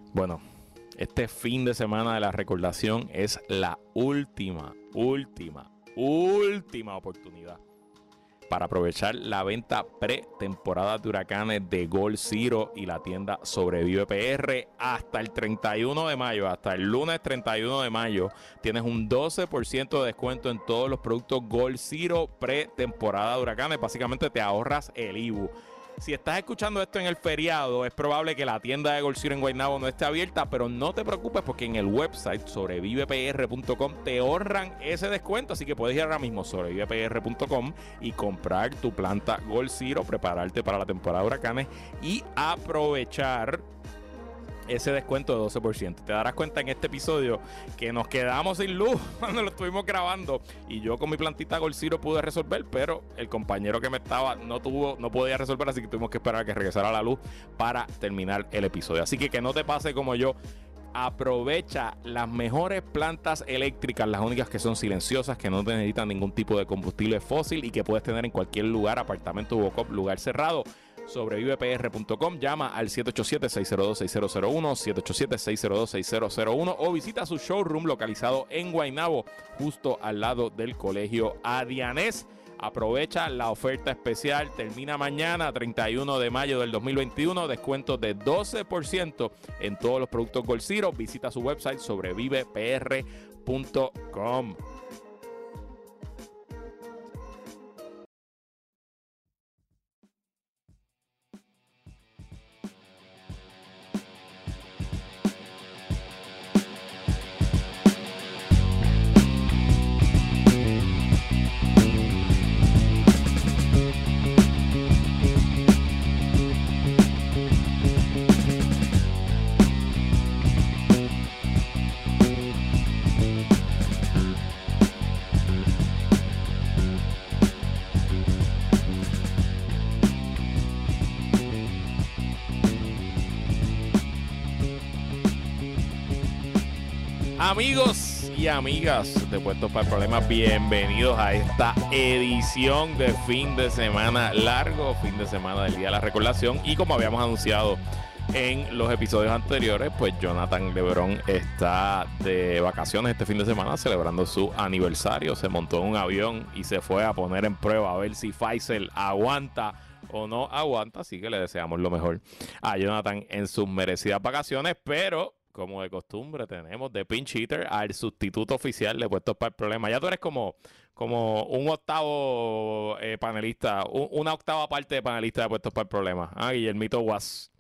Bueno, este fin de semana de la recordación es la última oportunidad para aprovechar la venta pretemporada de huracanes de Gold Zero y la tienda Sobrevive PR hasta el 31 de mayo, hasta el lunes 31 de mayo. Tienes un 12% de descuento en todos los productos Gold Zero pretemporada de huracanes. Básicamente te ahorras el IBU. Si estás escuchando esto en el feriado, es probable que la tienda de Gold Zero en Guaynabo no esté abierta, pero no te preocupes porque en el website sobrevivepr.com te ahorran ese descuento, así que puedes ir ahora mismo a sobrevivepr.com y comprar tu planta Gold Zero, prepararte para la temporada de huracanes y aprovechar ese descuento de 12%. Te darás cuenta en este episodio que nos quedamos sin luz cuando lo estuvimos grabando y yo con mi plantita Gold Zero pude resolver, pero el compañero que me estaba no podía resolver, así que tuvimos que esperar a que regresara la luz para terminar el episodio. Así que no te pase como yo. Aprovecha las mejores plantas eléctricas, las únicas que son silenciosas, que no necesitan ningún tipo de combustible fósil y que puedes tener en cualquier lugar, apartamento u lugar cerrado. Sobrevivepr.com, llama al 787-602-6001, 787-602-6001 o visita su showroom localizado en Guaynabo, justo al lado del Colegio Adianés. Aprovecha la oferta especial, termina mañana, 31 de mayo del 2021, descuento de 12% en todos los productos Gold Zero. Visita su website sobrevivepr.com. Amigos y amigas de Puestos para el Problema, bienvenidos a esta edición de fin de semana largo, fin de semana del Día de la Recordación. Y como habíamos anunciado en los episodios anteriores, pues Jonathan Lebrón está de vacaciones este fin de semana celebrando su aniversario. Se montó en un avión y se fue a poner en prueba a ver si Pfizer aguanta o no aguanta, así que le deseamos lo mejor a Jonathan en sus merecidas vacaciones, pero como de costumbre tenemos de pinch hitter al sustituto oficial de Puestos para el Problema. Ya tú eres como un octavo panelista, una octava parte de panelista de Puestos para el Problema. Guillermito Was.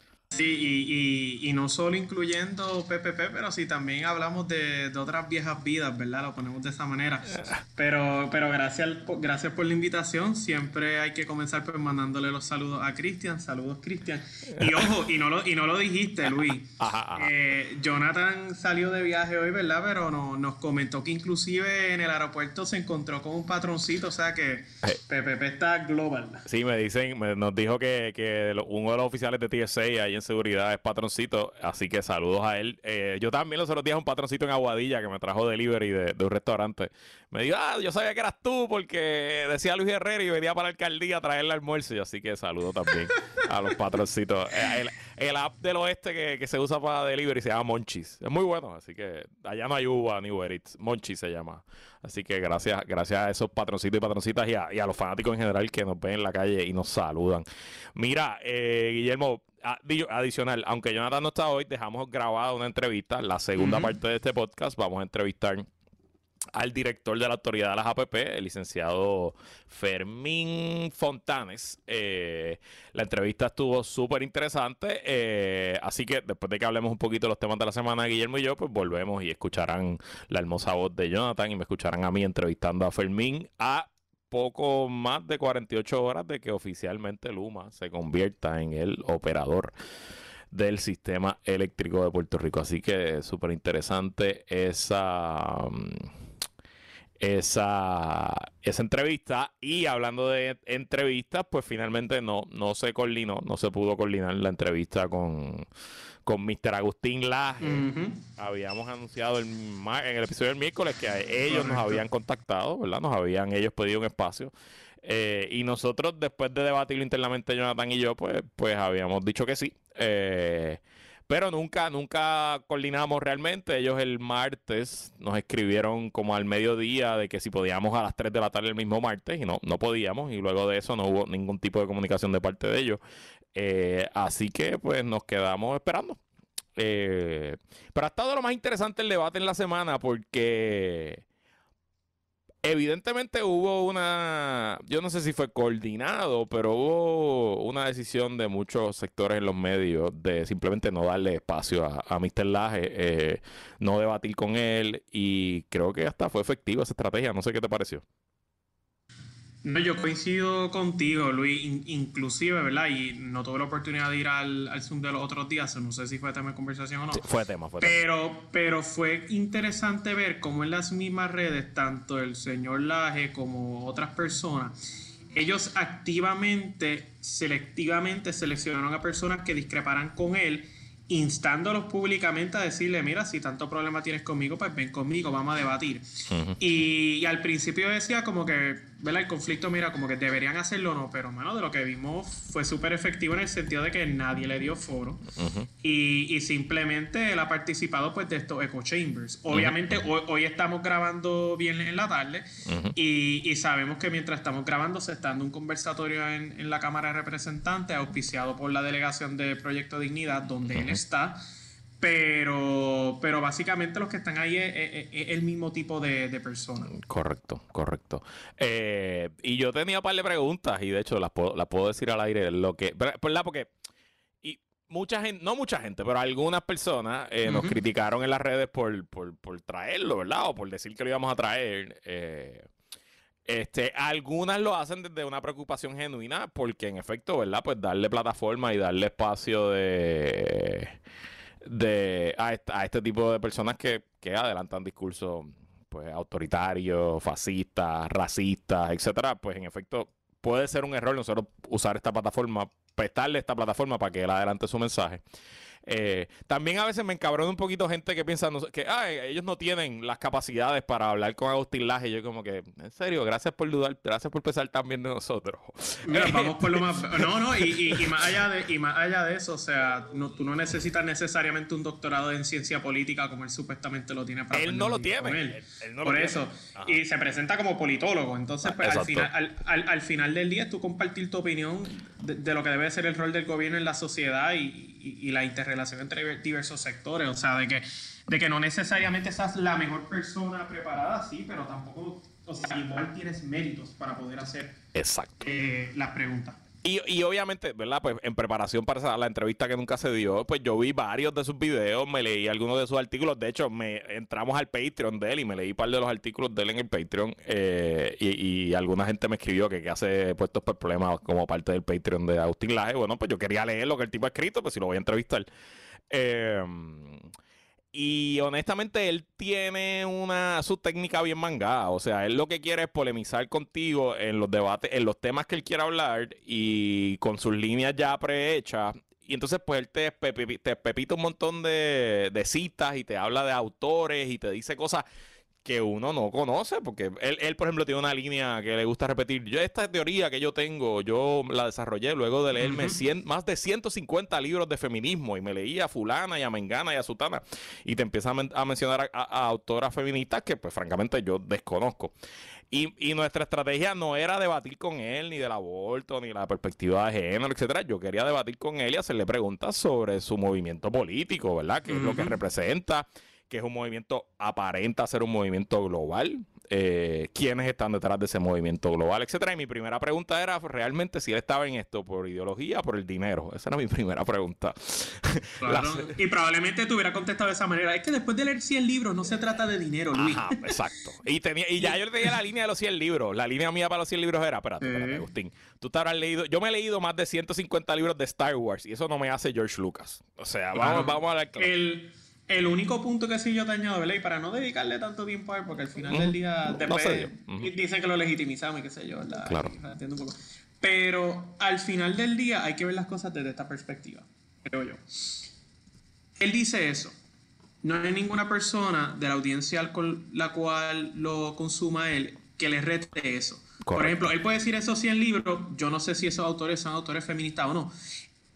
Sí, y no solo incluyendo PPP, pero sí también hablamos de otras viejas vidas, ¿verdad? Lo ponemos de esa manera. Pero gracias por la invitación. Siempre hay que comenzar pues mandándole los saludos a Cristian. Saludos, Cristian. Y ojo, y no lo dijiste, Luis. Ajá. Jonathan salió de viaje hoy, ¿verdad? Pero nos comentó que inclusive en el aeropuerto se encontró con un patroncito, o sea que PPP está global. Sí, nos dijo que uno de los oficiales de TSA ahí en seguridad es patroncito, así que saludos a él. Yo también los otros días un patroncito en Aguadilla que me trajo delivery de un restaurante. Me dijo, yo sabía que eras tú porque decía Luis Herrera y venía para la alcaldía a traerle almuerzo, y así que saludo también a los patroncitos. El app del oeste que se usa para delivery se llama Monchis. Es muy bueno, así que allá no hay Uber ni Uber Eats. Monchis se llama. Así que gracias a esos patroncitos y patroncitas y a los fanáticos en general que nos ven en la calle y nos saludan. Mira, Guillermo, adicional, aunque Jonathan no está hoy, dejamos grabada una entrevista, la segunda parte de este podcast. Vamos a entrevistar al director de la Autoridad de las APP, el licenciado Fermín Fontanes. La entrevista estuvo súper interesante, así que después de que hablemos un poquito de los temas de la semana, Guillermo y yo, pues volvemos y escucharán la hermosa voz de Jonathan y me escucharán a mí entrevistando a Fermín a poco más de 48 horas de que oficialmente Luma se convierta en el operador del sistema eléctrico de Puerto Rico. Así que súper interesante esa entrevista. Y hablando de entrevistas, pues finalmente no se pudo coordinar la entrevista con Mr. Agustín Laje. Habíamos anunciado en el episodio del miércoles que ellos nos habían contactado, ¿verdad? Nos habían ellos pedido un espacio. Y nosotros, después de debatirlo internamente, Jonathan y yo, pues habíamos dicho que sí. Pero nunca coordinamos realmente. Ellos el martes nos escribieron como al mediodía de que si podíamos a las 3 de la tarde el mismo martes y no podíamos. Y luego de eso no hubo ningún tipo de comunicación de parte de ellos. Así que pues nos quedamos esperando. Pero ha estado lo más interesante el debate en la semana porque evidentemente hubo yo no sé si fue coordinado, pero hubo una decisión de muchos sectores en los medios de simplemente no darle espacio a Mr. Laje, no debatir con él, y creo que hasta fue efectiva esa estrategia. No sé qué te pareció. No, yo coincido contigo, Luis, inclusive, ¿verdad? Y no tuve la oportunidad de ir al Zoom de los otros días, no sé si fue tema de conversación o no. Sí, fue tema. Pero fue interesante ver cómo en las mismas redes, tanto el señor Laje como otras personas, ellos selectivamente seleccionaron a personas que discreparan con él, instándolos públicamente a decirle, mira, si tanto problema tienes conmigo, pues ven conmigo, vamos a debatir. Y al principio decía como que, ¿verdad? El conflicto, mira, como que deberían hacerlo o no, pero, mano, de lo que vimos fue súper efectivo en el sentido de que nadie le dio foro. Y simplemente él ha participado, pues, de estos echo chambers. Obviamente, hoy estamos grabando bien en la tarde y sabemos que mientras estamos grabando se está dando un conversatorio en la Cámara de Representantes auspiciado por la delegación de Proyecto Dignidad, donde él está. Pero básicamente los que están ahí es el mismo tipo de personas. Correcto. Y yo tenía un par de preguntas y de hecho las puedo decir al aire. ¿Verdad? Porque mucha gente, no mucha gente, pero algunas personas nos criticaron en las redes por traerlo, ¿verdad? O por decir que lo íbamos a traer. Algunas lo hacen desde una preocupación genuina porque en efecto, ¿verdad? Pues darle plataforma y darle espacio a este tipo de personas que adelantan discursos pues autoritarios, fascistas, racistas, etcétera, pues en efecto puede ser un error nosotros usar esta plataforma, prestarle esta plataforma para que él adelante su mensaje. También a veces me encabrona un poquito gente que piensa que ellos no tienen las capacidades para hablar con Agustín Laje. Y yo como que, en serio, gracias por dudar, gracias por pensar también de nosotros. Mira, vamos por lo más... No, y más allá de eso, o sea, tú no necesitas necesariamente un doctorado en ciencia política como él supuestamente lo tiene para... Él no lo tiene. Él no por eso. Ajá. Y se presenta como politólogo. Entonces, pues, al final del día es tú compartir tu opinión de lo que debe ser el rol del gobierno en la sociedad y la interrelación entre diversos sectores. O sea, de que no necesariamente seas la mejor persona preparada, sí, pero tampoco, o sea, igual tienes méritos para poder hacer las preguntas. Y obviamente, ¿verdad? Pues en preparación para la entrevista que nunca se dio, pues yo vi varios de sus videos, me leí algunos de sus artículos. De hecho, entramos al Patreon de él y me leí un par de los artículos de él en el Patreon. Y alguna gente me escribió que hace puestos por problemas como parte del Patreon de Agustín Laje. Bueno, pues yo quería leer lo que el tipo ha escrito, pues si lo voy a entrevistar. Y honestamente él tiene su técnica bien mangada. O sea, él lo que quiere es polemizar contigo en los debates, en los temas que él quiera hablar y con sus líneas ya prehechas. Y entonces pues él te pepita un montón de citas y te habla de autores y te dice cosas que uno no conoce, porque él, por ejemplo, tiene una línea que le gusta repetir. Esta teoría que yo tengo, yo la desarrollé luego de leerme más de 150 libros de feminismo, y me leía a fulana y a mengana y a sutana, y te empieza a mencionar a autoras feministas que, pues, francamente, yo desconozco. Y nuestra estrategia no era debatir con él ni del aborto, ni la perspectiva de género, etcétera. Yo quería debatir con él y hacerle preguntas sobre su movimiento político, ¿verdad? ¿Qué es lo que representa? Que es un movimiento, aparenta ser un movimiento global, quiénes están detrás de ese movimiento global, etcétera. Y mi primera pregunta era realmente si él estaba en esto por ideología o por el dinero. Esa era mi primera pregunta. Claro. Y probablemente te hubiera contestado de esa manera. Es que después de leer 100 libros no se trata de dinero, Luis. Ajá, exacto. Y ya yo tenía la línea de los 100 libros. La línea mía para los 100 libros era, espérate, Agustín, tú te habrás leído, yo me he leído más de 150 libros de Star Wars y eso no me hace George Lucas. O sea, claro, vamos a hablar claro. El único punto que sí yo te añado, ¿verdad? Y para no dedicarle tanto tiempo a él, porque al final del día después dicen que lo legitimizamos y qué sé yo, ¿verdad? Claro. Entiendo un poco. Pero al final del día hay que ver las cosas desde esta perspectiva, creo yo. Él dice eso. No hay ninguna persona de la audiencia con la cual lo consuma él que le rete eso. Correcto. Por ejemplo, él puede decir esos 100 libros, yo no sé si esos autores son autores feministas o no.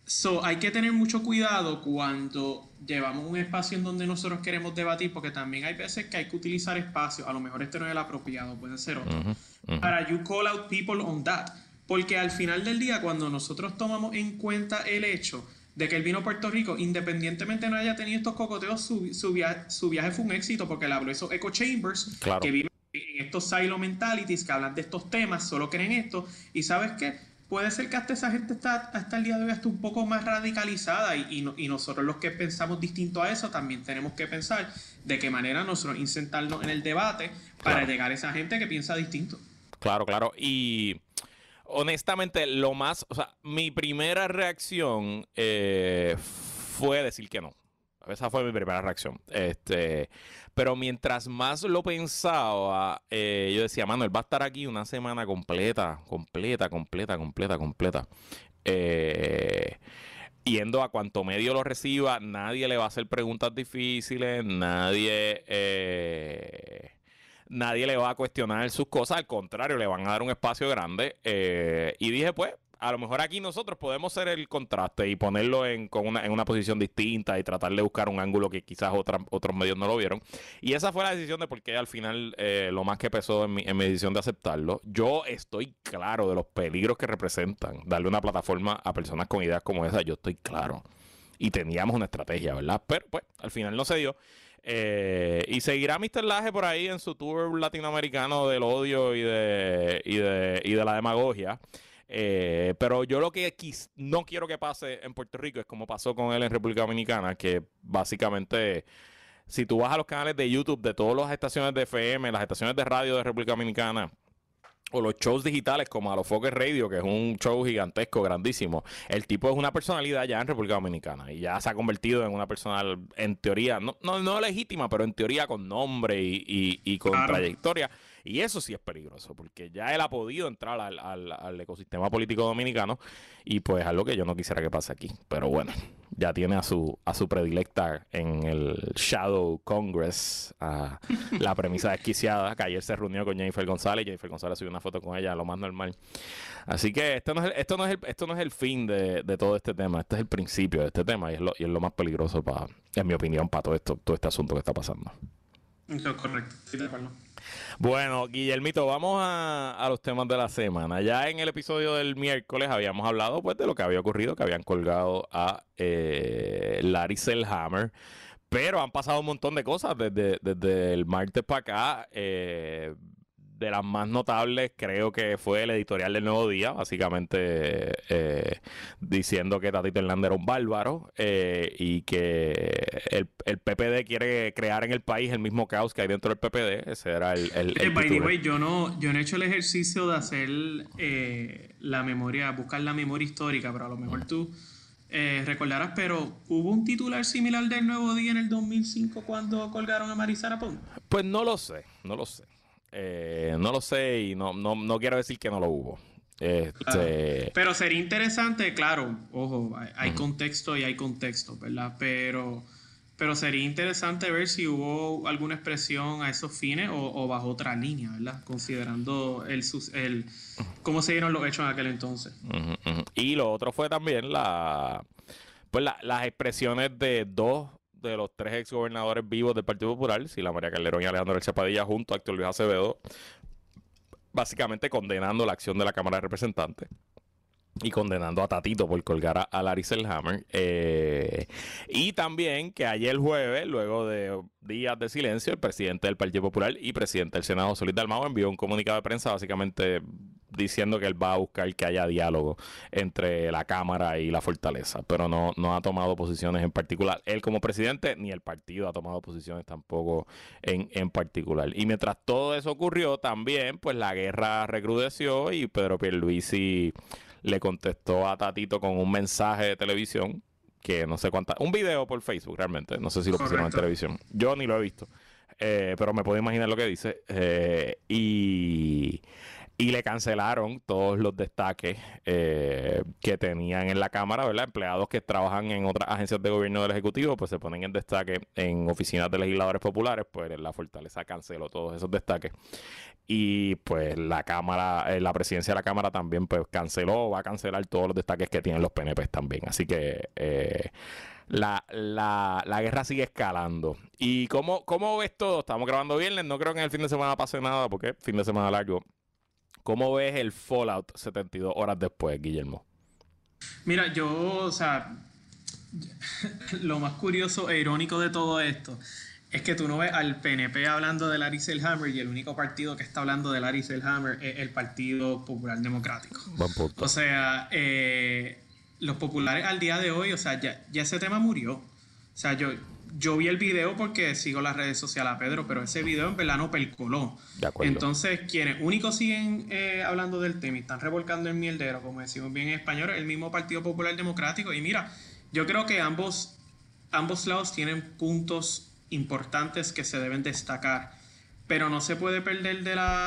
Hay que tener mucho cuidado cuando llevamos un espacio en donde nosotros queremos debatir, porque también hay veces que hay que utilizar espacios, a lo mejor este no es el apropiado, puede ser otro, para you call out people on that. Porque al final del día, cuando nosotros tomamos en cuenta el hecho de que él vino a Puerto Rico, independientemente no haya tenido estos cocoteos, su viaje fue un éxito, porque él habló esos echo chambers, Claro. que viven en estos silo mentalities, que hablan de estos temas, solo creen esto, y ¿sabes qué? Puede ser que hasta esa gente está hasta el día de hoy hasta un poco más radicalizada y nosotros los que pensamos distinto a eso también tenemos que pensar de qué manera nosotros insertarnos en el debate para Claro. llegar a esa gente que piensa distinto. Claro, claro. Y honestamente, o sea, mi primera reacción fue decir que no. Esa fue mi primera reacción. Pero mientras más lo pensaba, yo decía, mano, él va a estar aquí una semana completa. Yendo a cuanto medio lo reciba, nadie le va a hacer preguntas difíciles, nadie le va a cuestionar sus cosas, al contrario, le van a dar un espacio grande. Y dije, pues, a lo mejor aquí nosotros podemos ser el contraste y ponerlo en una posición distinta y tratar de buscar un ángulo que quizás otros medios no lo vieron. Y esa fue la decisión de por qué al final lo más que pesó en mi decisión de aceptarlo. Yo estoy claro de los peligros que representan darle una plataforma a personas con ideas como esa. Yo estoy claro. Y teníamos una estrategia, ¿verdad? Pero pues al final no se dio. Y seguirá Mr. Laje por ahí en su tour latinoamericano del odio y de la demagogia. Pero yo lo que no quiero que pase en Puerto Rico es como pasó con él en República Dominicana, que básicamente, si tú vas a los canales de YouTube de todas las estaciones de FM, las estaciones de radio de República Dominicana, o los shows digitales como a los Focus Radio, que es un show gigantesco, grandísimo. El tipo es una personalidad ya en República Dominicana y ya se ha convertido en una persona, en teoría, no legítima, pero en teoría con nombre y con trayectoria. Y eso sí es peligroso, porque ya él ha podido entrar al ecosistema político dominicano y pues algo que yo no quisiera que pase aquí. Pero bueno, ya tiene a su predilecta en el Shadow Congress, la premisa desquiciada, que ayer se reunió con Jennifer González y Jennifer González subió una foto con ella, lo más normal. Así que esto no es el fin de todo este tema, este es el principio de este tema y es lo más peligroso, en mi opinión, para todo este asunto que está pasando. Eso es correcto, sí, de acuerdo. Bueno, Guillermito, vamos a los temas de la semana. Ya en el episodio del miércoles habíamos hablado pues de lo que había ocurrido, que habían colgado a Larry Selhammer, pero han pasado un montón de cosas desde el martes para acá. De las más notables creo que fue el editorial del Nuevo Día, básicamente diciendo que Tatito Hernández era un bárbaro y que el PPD quiere crear en el país el mismo caos que hay dentro del PPD. Ese era el By the way, yo no he hecho el ejercicio de hacer la memoria, buscar la memoria histórica, pero a lo mejor tú recordarás, pero ¿hubo un titular similar del Nuevo Día en el 2005 cuando colgaron a Marisara Pond? Pues no lo sé. No lo sé y no quiero decir que no lo hubo. Claro. Pero sería interesante, claro, ojo, hay contexto y hay contexto, ¿verdad? Pero sería interesante ver si hubo alguna expresión a esos fines o bajo otra línea, ¿verdad? Considerando cómo se dieron los hechos en aquel entonces. Y lo otro fue también las expresiones de dos de los tres exgobernadores vivos del Partido Popular, Sila María Calderón y Alejandro L. Chapadilla, junto a Héctor Luis Acevedo, básicamente condenando la acción de la Cámara de Representantes y condenando a Tatito por colgar a Larry Selhammer. Y también que ayer jueves, luego de días de silencio, el presidente del Partido Popular y presidente del Senado, Solís Dalmau, envió un comunicado de prensa básicamente diciendo que él va a buscar que haya diálogo entre la Cámara y la Fortaleza, pero no ha tomado posiciones en particular. Él como presidente, ni el partido ha tomado posiciones tampoco en particular. Y mientras todo eso ocurrió, también pues la guerra recrudeció y Pedro Pierluisi le contestó a Tatito con un mensaje de televisión que no sé cuánta, un video por Facebook realmente, no sé si lo pusieron en televisión, yo ni lo he visto, pero me puedo imaginar lo que dice, y Y le cancelaron todos los destaques que tenían en la Cámara, ¿verdad? Empleados que trabajan en otras agencias de gobierno del Ejecutivo, pues se ponen en destaque en oficinas de legisladores populares, pues la Fortaleza canceló todos esos destaques. Y pues la Cámara, la presidencia de la Cámara también pues canceló, va a cancelar todos los destaques que tienen los PNP también. Así que la guerra sigue escalando. ¿Y cómo ves todo? Estamos grabando viernes, no creo que en el fin de semana pase nada, porque fin de semana largo. ¿Cómo ves el fallout 72 horas después, Guillermo? Mira, o sea, lo más curioso e irónico de todo esto es que tú no ves al PNP hablando de Larry Selhammer y el único partido que está hablando de Larry Selhammer es el Partido Popular Democrático. Buen punto. O sea, los populares al día de hoy, o sea, ya ese tema murió. O sea, yo vi el video porque sigo las redes sociales a Pedro, pero ese video en verdad no percoló. De acuerdo. Entonces, quienes únicos siguen hablando del tema y están revolcando el mierdero, como decimos bien en español, es el mismo Partido Popular Democrático. Y mira, yo creo que ambos lados tienen puntos importantes que se deben destacar, pero no se puede perder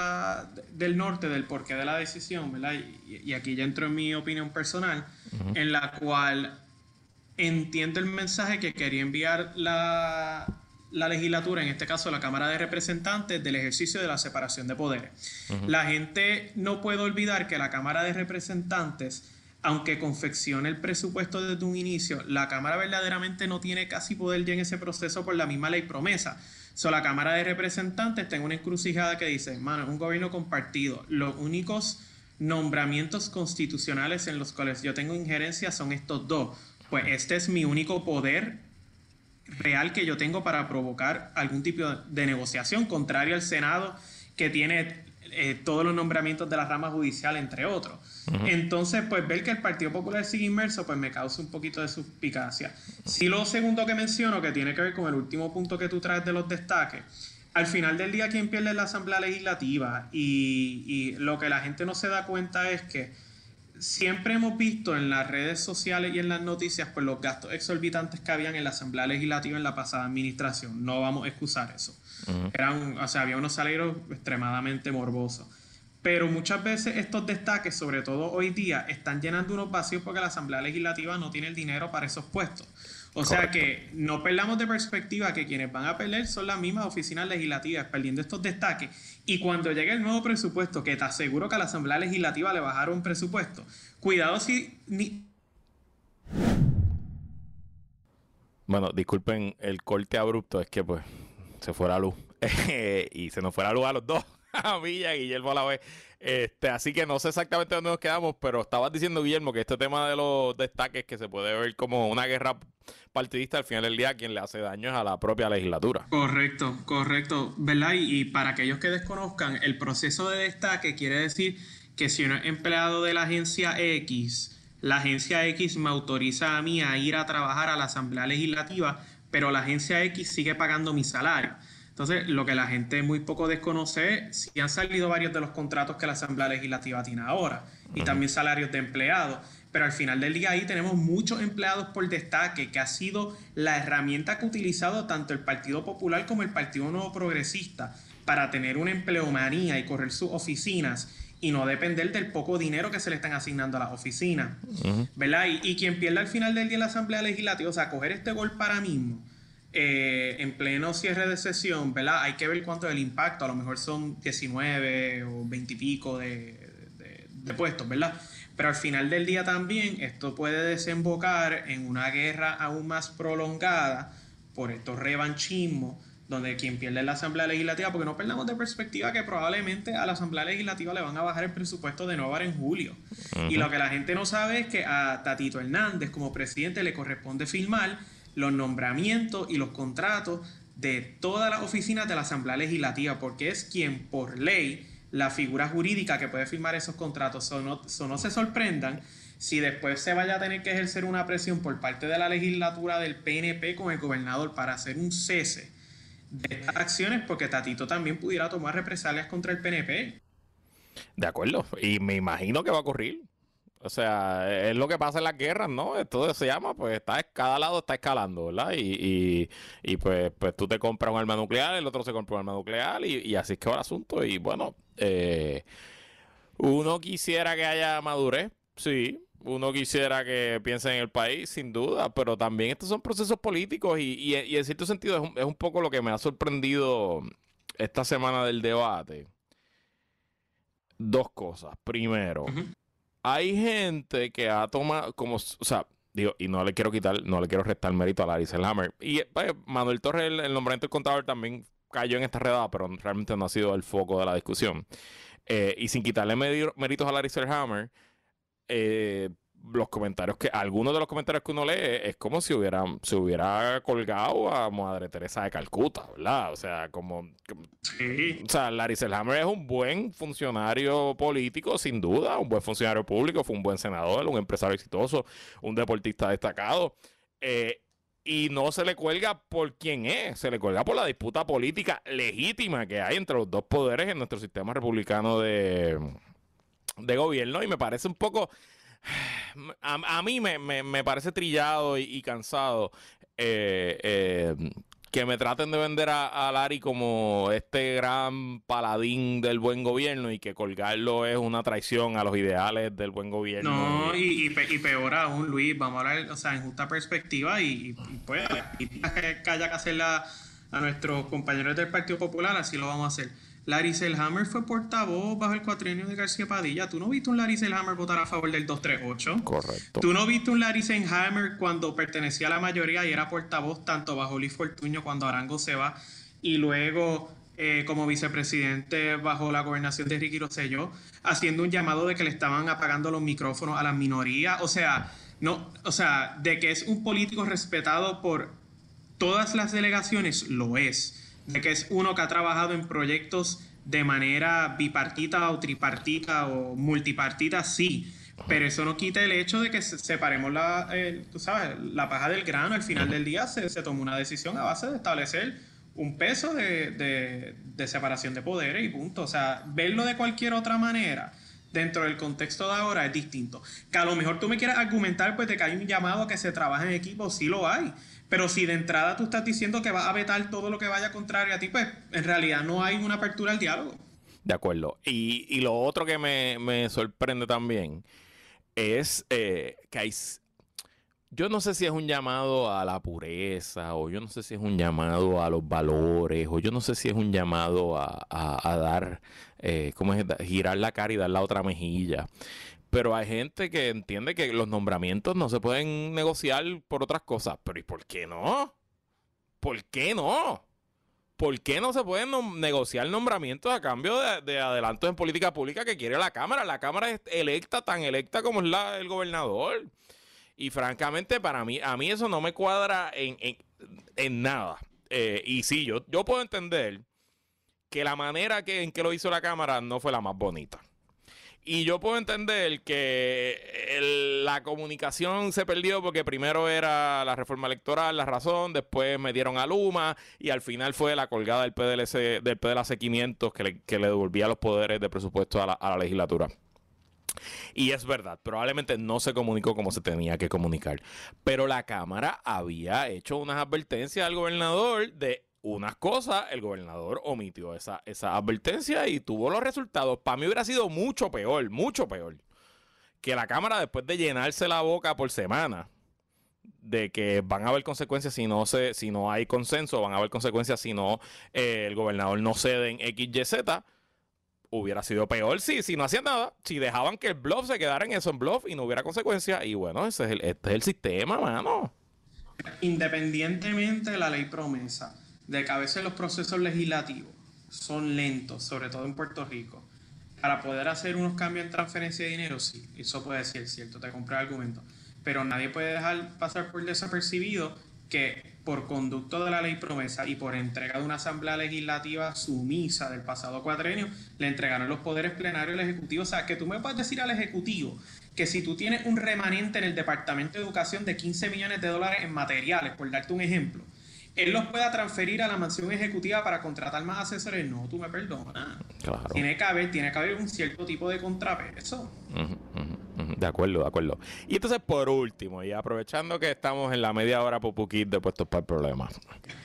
del norte, del porqué de la decisión, ¿verdad? Y aquí ya entro en mi opinión personal, en la cual entiendo el mensaje que quería enviar la legislatura, en este caso la Cámara de Representantes, del ejercicio de la separación de poderes. La gente no puede olvidar que la Cámara de Representantes, aunque confeccione el presupuesto desde un inicio, la Cámara verdaderamente no tiene casi poder ya en ese proceso por la misma ley promesa. La Cámara de Representantes está en una encrucijada que dice, mano, es un gobierno compartido. Los únicos nombramientos constitucionales en los cuales yo tengo injerencia son estos dos. Pues este es mi único poder real que yo tengo para provocar algún tipo de negociación, contrario al Senado, que tiene todos los nombramientos de la rama judicial, entre otros. Entonces, pues ver que el Partido Popular sigue inmerso, pues me causa un poquito de suspicacia. Sí, lo segundo que menciono, que tiene que ver con el último punto que tú traes de los destaques, al final del día quien pierde es la Asamblea Legislativa, y lo que la gente no se da cuenta es que siempre hemos visto en las redes sociales y en las noticias pues los gastos exorbitantes que habían en la Asamblea Legislativa en la pasada administración. No vamos a excusar eso. Había unos salarios extremadamente morbosos. Pero muchas veces estos destaques, sobre todo hoy día, están llenando unos vacíos porque la Asamblea Legislativa no tiene el dinero para esos puestos. O sea que no perdamos de perspectiva que quienes van a perder son las mismas oficinas legislativas, perdiendo estos destaques. Y cuando llegue el nuevo presupuesto, que te aseguro que a la Asamblea Legislativa le bajaron presupuesto, cuidado si... Bueno, disculpen el corte abrupto, es que pues se fue la luz. Y se nos fue la luz a los dos, a mí y a Guillermo a la vez. Así que no sé exactamente dónde nos quedamos, pero estabas diciendo, Guillermo, que este tema de los destaques, que se puede ver como una guerra partidista, al final del día quien le hace daño es a la propia legislatura. Correcto, ¿verdad? Y para aquellos que desconozcan, el proceso de destaque quiere decir que si uno es empleado de la agencia X, la agencia X me autoriza a mí a ir a trabajar a la Asamblea Legislativa, pero la agencia X sigue pagando mi salario. Entonces, lo que la gente muy poco desconoce es si han salido varios de los contratos que la Asamblea Legislativa tiene ahora, y también salarios de empleados. Pero al final del día ahí tenemos muchos empleados por destaque, que ha sido la herramienta que ha utilizado tanto el Partido Popular como el Partido Nuevo Progresista para tener una empleomanía y correr sus oficinas y no depender del poco dinero que se le están asignando a las oficinas, ¿verdad? Y quien pierde al final del día en la Asamblea Legislativa, o sea, coger este gol para mismo, en pleno cierre de sesión, ¿verdad? Hay que ver cuánto es el impacto, a lo mejor son 19 o 20 y pico de puestos, ¿verdad? Pero al final del día también esto puede desembocar en una guerra aún más prolongada por estos revanchismos, donde quien pierde es la Asamblea Legislativa, porque no perdamos de perspectiva que probablemente a la Asamblea Legislativa le van a bajar el presupuesto de nuevo ahora en julio. Y lo que la gente no sabe es que a Tatito Hernández como presidente le corresponde firmar los nombramientos y los contratos de todas las oficinas de la Asamblea Legislativa, porque es quien por ley, la figura jurídica que puede firmar esos contratos. No se sorprendan si después se vaya a tener que ejercer una presión por parte de la legislatura del PNP con el gobernador para hacer un cese de estas acciones, porque Tatito también pudiera tomar represalias contra el PNP. De acuerdo, y me imagino que va a ocurrir. O sea, es lo que pasa en las guerras, ¿no? Esto se llama, pues cada lado está escalando, ¿verdad? Y pues tú te compras un arma nuclear, el otro se compra un arma nuclear y así es que va el asunto. Y bueno, Uno quisiera que haya madurez, sí. Uno quisiera que piense en el país, sin duda, pero también estos son procesos políticos y en cierto sentido es un poco lo que me ha sorprendido esta semana del debate. Dos cosas. Primero, Ujú. hay gente que ha tomado como, o sea, digo, y no le quiero restar mérito a Larry Selhammer. Y Manuel Torres, el nombramiento del contador, también cayó en esta redada, pero realmente no ha sido el foco de la discusión. Y sin quitarle méritos a Larry Selhammer, eh, algunos de los comentarios que uno lee es como si se hubiera colgado a Madre Teresa de Calcuta, ¿verdad? O sea, Sí. o sea, Larry Selhammer es un buen funcionario político, sin duda, un buen funcionario público, fue un buen senador, un empresario exitoso, un deportista destacado. eh, y no se le cuelga por quién es, se le cuelga por la disputa política legítima que hay entre los dos poderes en nuestro sistema republicano de gobierno. Y me parece un poco, a mí me parece trillado y cansado eh, eh, que me traten de vender a Larry como este gran paladín del buen gobierno y que colgarlo es una traición a los ideales del buen gobierno. No, y peor aún, Luis, vamos a hablar, o sea, en justa perspectiva y pues, las críticas que haya que hacerle a nuestros compañeros del Partido Popular, así lo vamos a hacer. Larry Selhammer fue portavoz bajo el cuatrienio de García Padilla. ¿Tú no viste un Larry Selhammer votar a favor del 238? Correcto. ¿Tú no viste un Larry Selhammer cuando pertenecía a la mayoría y era portavoz tanto bajo Luis Fortuño cuando Arango se va y luego como vicepresidente bajo la gobernación de Ricky Rosselló, haciendo un llamado de que le estaban apagando los micrófonos a las minorías? O sea, no, o sea, de que es un político respetado por todas las delegaciones, lo es. De que es uno que ha trabajado en proyectos de manera bipartita o tripartita o multipartita, sí. Pero eso no quita el hecho de que separemos tú sabes, la paja del grano. Al final del día se tomó una decisión a base de establecer un peso de separación de poderes y punto. O sea, verlo de cualquier otra manera dentro del contexto de ahora es distinto. Que a lo mejor tú me quieras argumentar pues de que hay un llamado a que se trabaje en equipo, sí lo hay. Pero si de entrada tú estás diciendo que vas a vetar todo lo que vaya contrario a ti, pues en realidad no hay una apertura al diálogo. De acuerdo. Y lo otro que me sorprende también es que yo no sé si es un llamado a la pureza, o yo no sé si es un llamado a los valores, o yo no sé si es un llamado a dar, ¿cómo es? Girar la cara y dar la otra mejilla. Pero hay gente que entiende que los nombramientos no se pueden negociar por otras cosas. Pero ¿y por qué no? ¿Por qué no? ¿Por qué no se pueden negociar nombramientos a cambio de adelantos en política pública que quiere la Cámara? La Cámara es electa, tan electa como es el gobernador. Y francamente, a mí eso no me cuadra en nada. Y sí, yo puedo entender que la manera en que lo hizo la Cámara no fue la más bonita. Y yo puedo entender que la comunicación se perdió porque primero era la reforma electoral, la razón, después metieron a Luma y al final fue la colgada del PDLC 500 que le devolvía los poderes de presupuesto a la legislatura. Y es verdad, probablemente no se comunicó como se tenía que comunicar. Pero la Cámara había hecho unas advertencias al gobernador de unas cosas, el gobernador omitió esa advertencia y tuvo los resultados. Para mí hubiera sido mucho peor, que la Cámara, después de llenarse la boca por semana de que van a haber consecuencias si no hay consenso, van a haber consecuencias si no el gobernador no cede en XYZ. Hubiera sido peor si no hacían nada, si dejaban que el bluff se quedara en eso, en bluff, y no hubiera consecuencias. Y bueno, este es el sistema, mano. Independientemente de la ley promesa, de que a veces los procesos legislativos son lentos, sobre todo en Puerto Rico, para poder hacer unos cambios en transferencia de dinero, sí, eso puede ser cierto, te compré el argumento. Pero nadie puede dejar pasar por desapercibido que por conducto de la ley promesa y por entrega de una asamblea legislativa sumisa del pasado cuatrenio, le entregaron los poderes plenarios al Ejecutivo. O sea, que tú me puedes decir al Ejecutivo que si tú tienes un remanente en el Departamento de Educación de $15 millones en materiales, por darte un ejemplo, él los pueda transferir a la mansión ejecutiva para contratar más asesores. No, tú me perdonas. Claro. Tiene que haber un cierto tipo de contrapeso. De acuerdo. Y entonces, por último, y aprovechando que estamos en la media hora Pupuquit de Puestos para el Problema,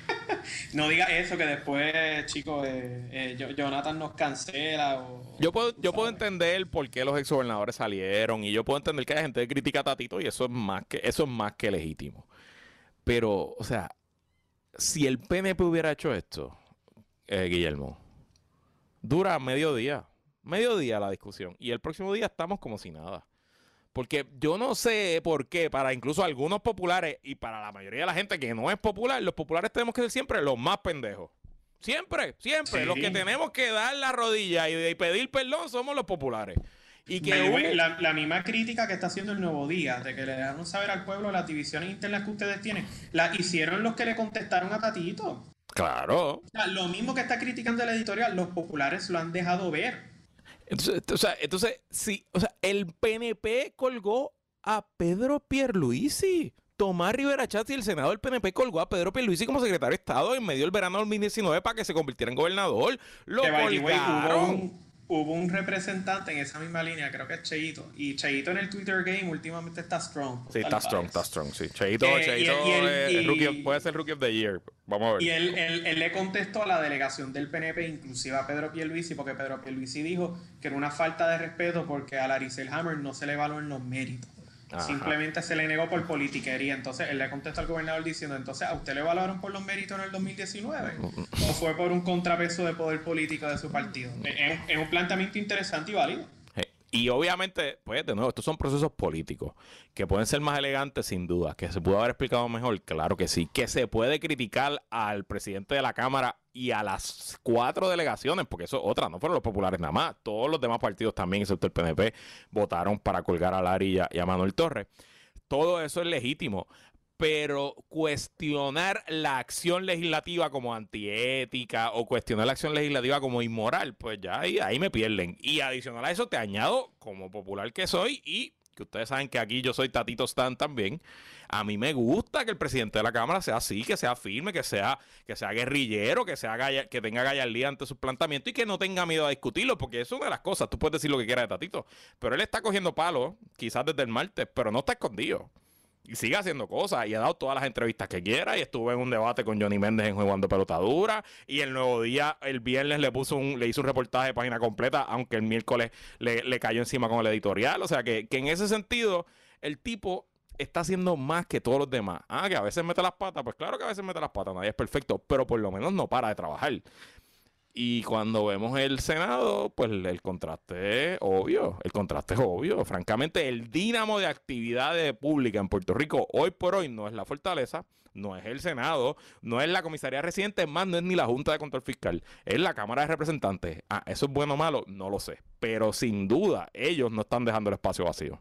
No diga eso que después, chicos, Jonathan nos cancela Yo puedo entender por qué los exgobernadores salieron y yo puedo entender que hay gente que critica a Tatito y eso es más que legítimo. Pero, o sea, si el PNP hubiera hecho esto, Guillermo, dura mediodía la discusión y el próximo día estamos como si nada. Porque yo no sé por qué, para incluso algunos populares y para la mayoría de la gente que no es popular, los populares tenemos que ser siempre los más pendejos. Siempre. Sí. Los que tenemos que dar la rodilla y pedir perdón somos los populares. Y que la misma crítica que está haciendo el Nuevo Día, de que le dejaron saber al pueblo las divisiones internas que ustedes tienen, la hicieron los que le contestaron a Tatito. Claro. O sea, lo mismo que está criticando el editorial, los populares lo han dejado ver. Entonces, sí, o sea, el PNP colgó a Pedro Pierluisi. Tomás Rivera Chatz y el Senado del PNP colgó a Pedro Pierluisi como secretario de Estado en medio del verano del 2019 para que se convirtiera en gobernador. Lo colgaron. Hubo un representante en esa misma línea, creo que es Cheito. Y Cheito en el Twitter game últimamente está strong. Sí, está strong, sí. Cheito puede ser Rookie of the Year. Vamos a ver. Y él le contestó a la delegación del PNP, inclusive a Pedro Pierluisi, porque Pedro Pierluisi dijo que era una falta de respeto porque a Larry Selhammer no se le evaluan los méritos. Ajá. Simplemente se le negó por politiquería. Entonces él le contestó al gobernador diciendo, entonces ¿a usted le evaluaron por los méritos en el 2019? ¿O fue por un contrapeso de poder político de su partido? Es un planteamiento interesante y válido. Y obviamente, pues de nuevo, estos son procesos políticos que pueden ser más elegantes sin duda, que se pudo haber explicado mejor, claro que sí, que se puede criticar al presidente de la Cámara y a las 4 delegaciones, porque eso otra, no fueron los populares nada más, todos los demás partidos también, excepto el PNP, votaron para colgar a Lari y a Manuel Torres. Todo eso es legítimo. Pero cuestionar la acción legislativa como antiética o cuestionar la acción legislativa como inmoral, pues ya ahí me pierden. Y adicional a eso te añado, como popular que soy, y que ustedes saben que aquí yo soy Tatito Stan también, a mí me gusta que el presidente de la Cámara sea así, que sea firme, que sea guerrillero, que tenga gallardía ante sus planteamientos y que no tenga miedo a discutirlo, porque eso es una de las cosas. Tú puedes decir lo que quieras de Tatito, pero él está cogiendo palos, quizás desde el martes, pero no está escondido. Y sigue haciendo cosas y ha dado todas las entrevistas que quiera y estuvo en un debate con Johnny Méndez en Jugando Pelotadura y el Nuevo Día el viernes le hizo un reportaje de página completa, aunque el miércoles le cayó encima con el editorial. O sea que en ese sentido el tipo está haciendo más que todos los demás. Que a veces mete las patas, pues claro que a veces mete las patas, nadie es perfecto, pero por lo menos no para de trabajar. Y cuando vemos el Senado, pues el contraste es obvio. Francamente, el dínamo de actividades públicas en Puerto Rico hoy por hoy no es la Fortaleza, no es el Senado, no es la Comisaría Residente, es más, no es ni la Junta de Control Fiscal, es la Cámara de Representantes. ¿Eso es bueno o malo? No lo sé. Pero sin duda, ellos no están dejando el espacio vacío.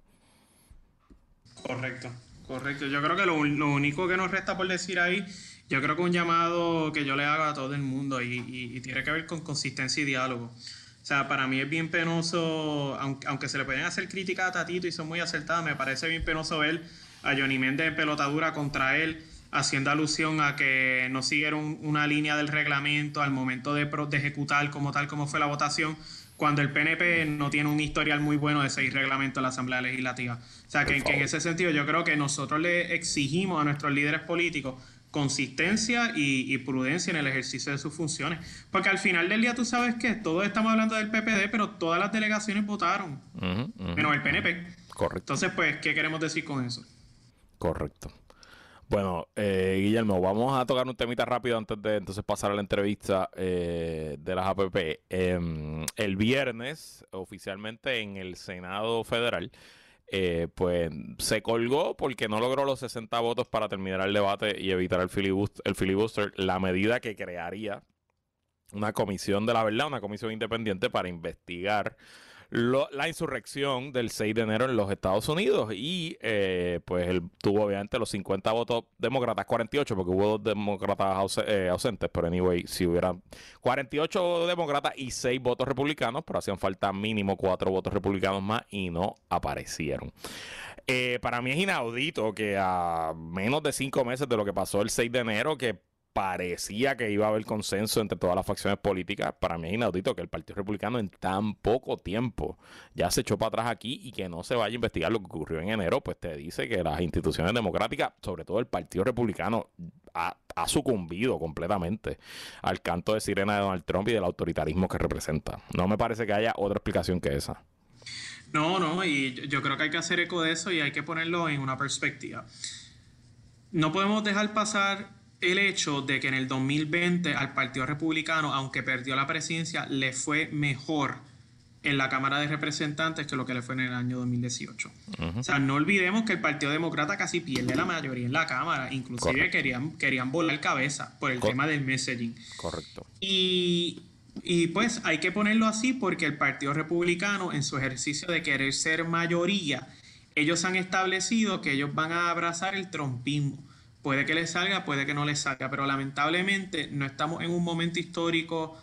Correcto. Yo creo que lo único que nos resta por decir ahí, yo creo que un llamado que yo le hago a todo el mundo y tiene que ver con consistencia y diálogo. O sea, para mí es bien penoso, aunque se le pueden hacer críticas a Tatito y son muy acertadas, me parece bien penoso ver a Johnny Méndez en pelotadura contra él, haciendo alusión a que no siguieron una línea del reglamento al momento de ejecutar como fue la votación, cuando el PNP no tiene un historial muy bueno de seguir reglamento en la Asamblea Legislativa. O sea, que en ese sentido yo creo que nosotros le exigimos a nuestros líderes políticos consistencia y prudencia en el ejercicio de sus funciones. Porque al final del día tú sabes que todos estamos hablando del PPD, pero todas las delegaciones votaron, menos el PNP. Correcto. Entonces, pues, ¿qué queremos decir con eso? Correcto. Bueno, Guillermo, vamos a tocar un temita rápido antes de entonces pasar a la entrevista de las APP. El viernes, oficialmente en el Senado Federal, pues se colgó porque no logró los 60 votos para terminar el debate y evitar el filibuster, la medida que crearía una comisión de la verdad, una comisión independiente para investigar la insurrección del 6 de enero en los Estados Unidos y pues él tuvo obviamente los 50 votos demócratas, 48 porque hubo 2 demócratas ausentes, pero anyway, si hubieran 48 demócratas y 6 votos republicanos, pero hacían falta mínimo 4 votos republicanos más y no aparecieron. Para mí es inaudito que a menos de 5 meses de lo que pasó el 6 de enero, que parecía que iba a haber consenso entre todas las facciones políticas, para mí es inaudito que el Partido Republicano en tan poco tiempo ya se echó para atrás aquí y que no se vaya a investigar lo que ocurrió en enero, pues te dice que las instituciones democráticas, sobre todo el Partido Republicano, ha sucumbido completamente al canto de sirena de Donald Trump y del autoritarismo que representa. No me parece que haya otra explicación que esa. No, y yo creo que hay que hacer eco de eso y hay que ponerlo en una perspectiva. No podemos dejar pasar el hecho de que en el 2020 al Partido Republicano, aunque perdió la presidencia, le fue mejor en la Cámara de Representantes que lo que le fue en el año 2018. O sea, no olvidemos que el Partido Demócrata casi pierde la mayoría en la Cámara. Inclusive querían volar cabeza por el tema del messaging. Correcto. Y pues hay que ponerlo así porque el Partido Republicano, en su ejercicio de querer ser mayoría, ellos han establecido que ellos van a abrazar el trumpismo. Puede que les salga, puede que no les salga, pero lamentablemente no estamos en un momento histórico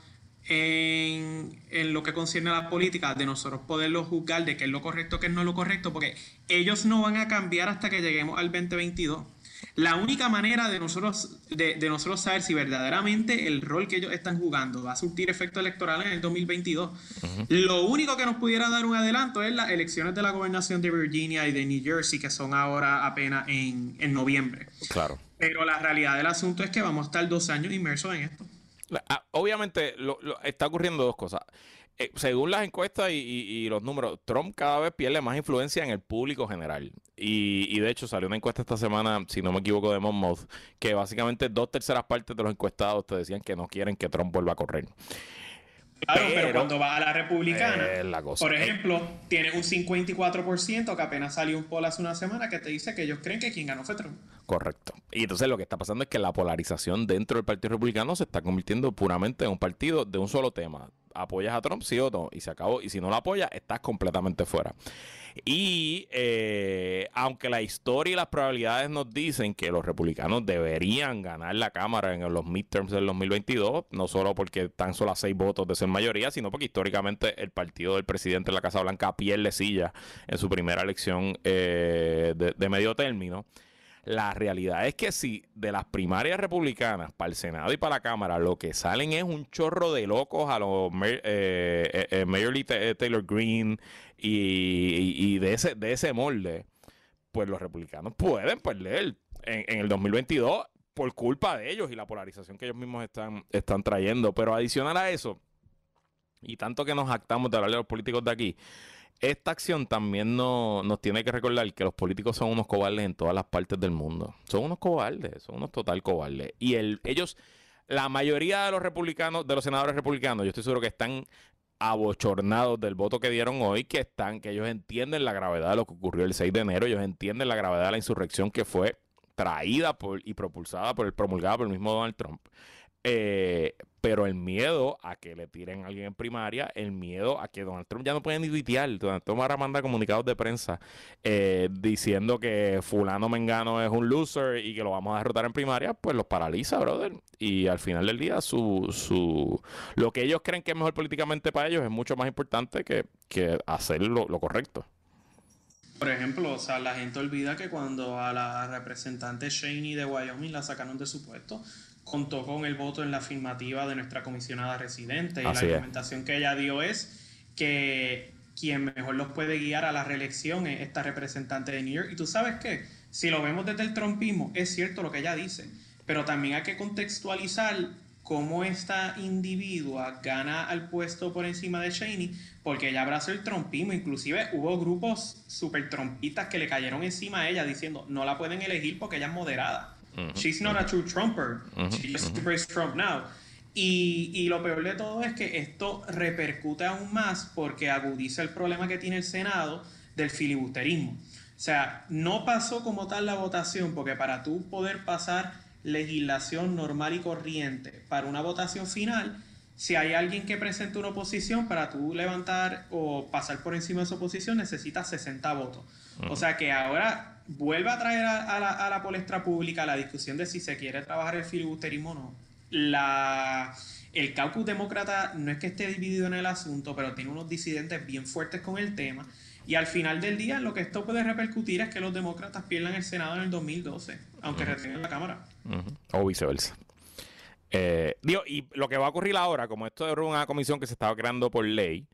en lo que concierne a la política de nosotros poderlo juzgar de qué es lo correcto, qué no es lo correcto, porque ellos no van a cambiar hasta que lleguemos al 2022. La única manera de nosotros saber si verdaderamente el rol que ellos están jugando va a surtir efecto electoral en el 2022. Lo único que nos pudiera dar un adelanto es las elecciones de la gobernación de Virginia y de New Jersey, que son ahora apenas en noviembre. Claro. Pero la realidad del asunto es que vamos a estar 2 años inmersos en esto. Obviamente está ocurriendo dos cosas. Según las encuestas y los números, Trump cada vez pierde más influencia en el público general. Y de hecho salió una encuesta esta semana, si no me equivoco, de Monmouth, que básicamente 2/3 partes de los encuestados te decían que no quieren que Trump vuelva a correr. Claro, pero cuando vas a la republicana, la cosa, por ejemplo, tiene un 54% que apenas salió un poll hace una semana que te dice que ellos creen que quien ganó fue Trump. Correcto. Y entonces lo que está pasando es que la polarización dentro del Partido Republicano se está convirtiendo puramente en un partido de un solo tema. ¿Apoyas a Trump, sí o no? Y se acabó. Y si no lo apoyas, estás completamente fuera. Y aunque la historia y las probabilidades nos dicen que los republicanos deberían ganar la Cámara en los midterms del 2022, no solo porque están solo a 6 votos de ser mayoría, sino porque históricamente el partido del presidente de la Casa Blanca pierde silla en su primera elección de medio término. La realidad es que si de las primarias republicanas para el Senado y para la Cámara lo que salen es un chorro de locos a los Mayor Lee Taylor Greene y de ese molde, pues los republicanos pueden perder en el 2022 por culpa de ellos y la polarización que ellos mismos están trayendo. Pero adicional a eso, y tanto que nos jactamos de hablar de los políticos de aquí, esta acción también nos tiene que recordar que los políticos son unos cobardes en todas las partes del mundo. Son unos cobardes, son unos total cobardes. Y ellos, la mayoría de los republicanos, de los senadores republicanos, yo estoy seguro que están abochornados del voto que dieron hoy, que ellos entienden la gravedad de lo que ocurrió el 6 de enero, ellos entienden la gravedad de la insurrección que fue traída y propulsada promulgada por el mismo Donald Trump. Pero el miedo a que le tiren a alguien en primaria, el miedo a que Donald Trump ya no puede ni tuitear. Donald Trump ahora manda comunicados de prensa diciendo que fulano mengano es un loser y que lo vamos a derrotar en primaria, pues los paraliza, brother. Y al final del día lo que ellos creen que es mejor políticamente para ellos es mucho más importante que hacer lo correcto. Por ejemplo, o sea, la gente olvida que cuando a la representante Cheney de Wyoming la sacaron de su puesto, contó con el voto en la afirmativa de nuestra comisionada residente. Y la argumentación que ella dio es que quien mejor los puede guiar a la reelección es esta representante de New York. Y tú sabes qué, si lo vemos desde el trumpismo, es cierto lo que ella dice, pero también hay que contextualizar cómo esta individua gana al puesto por encima de Cheney, porque ella abrazó el trumpismo. Inclusive hubo grupos super trumpistas que le cayeron encima a ella diciendo no la pueden elegir porque ella es moderada. She's not a true Trumper. She just embraced Trump now. Y lo peor de todo es que esto repercute aún más porque agudiza el problema que tiene el Senado del filibusterismo. O sea, no pasó como tal la votación, porque para tú poder pasar legislación normal y corriente para una votación final, si hay alguien que presente una oposición, para tú levantar o pasar por encima de esa oposición necesitas 60 votos. O sea que ahora vuelve a traer a la palestra pública la discusión de si se quiere trabajar el filibusterismo o no. El caucus demócrata no es que esté dividido en el asunto, pero tiene unos disidentes bien fuertes con el tema. Y al final del día, lo que esto puede repercutir es que los demócratas pierdan el Senado en el 2012, aunque retengan la Cámara. O viceversa. Y lo que va a ocurrir ahora, como esto es una comisión que se estaba creando por ley,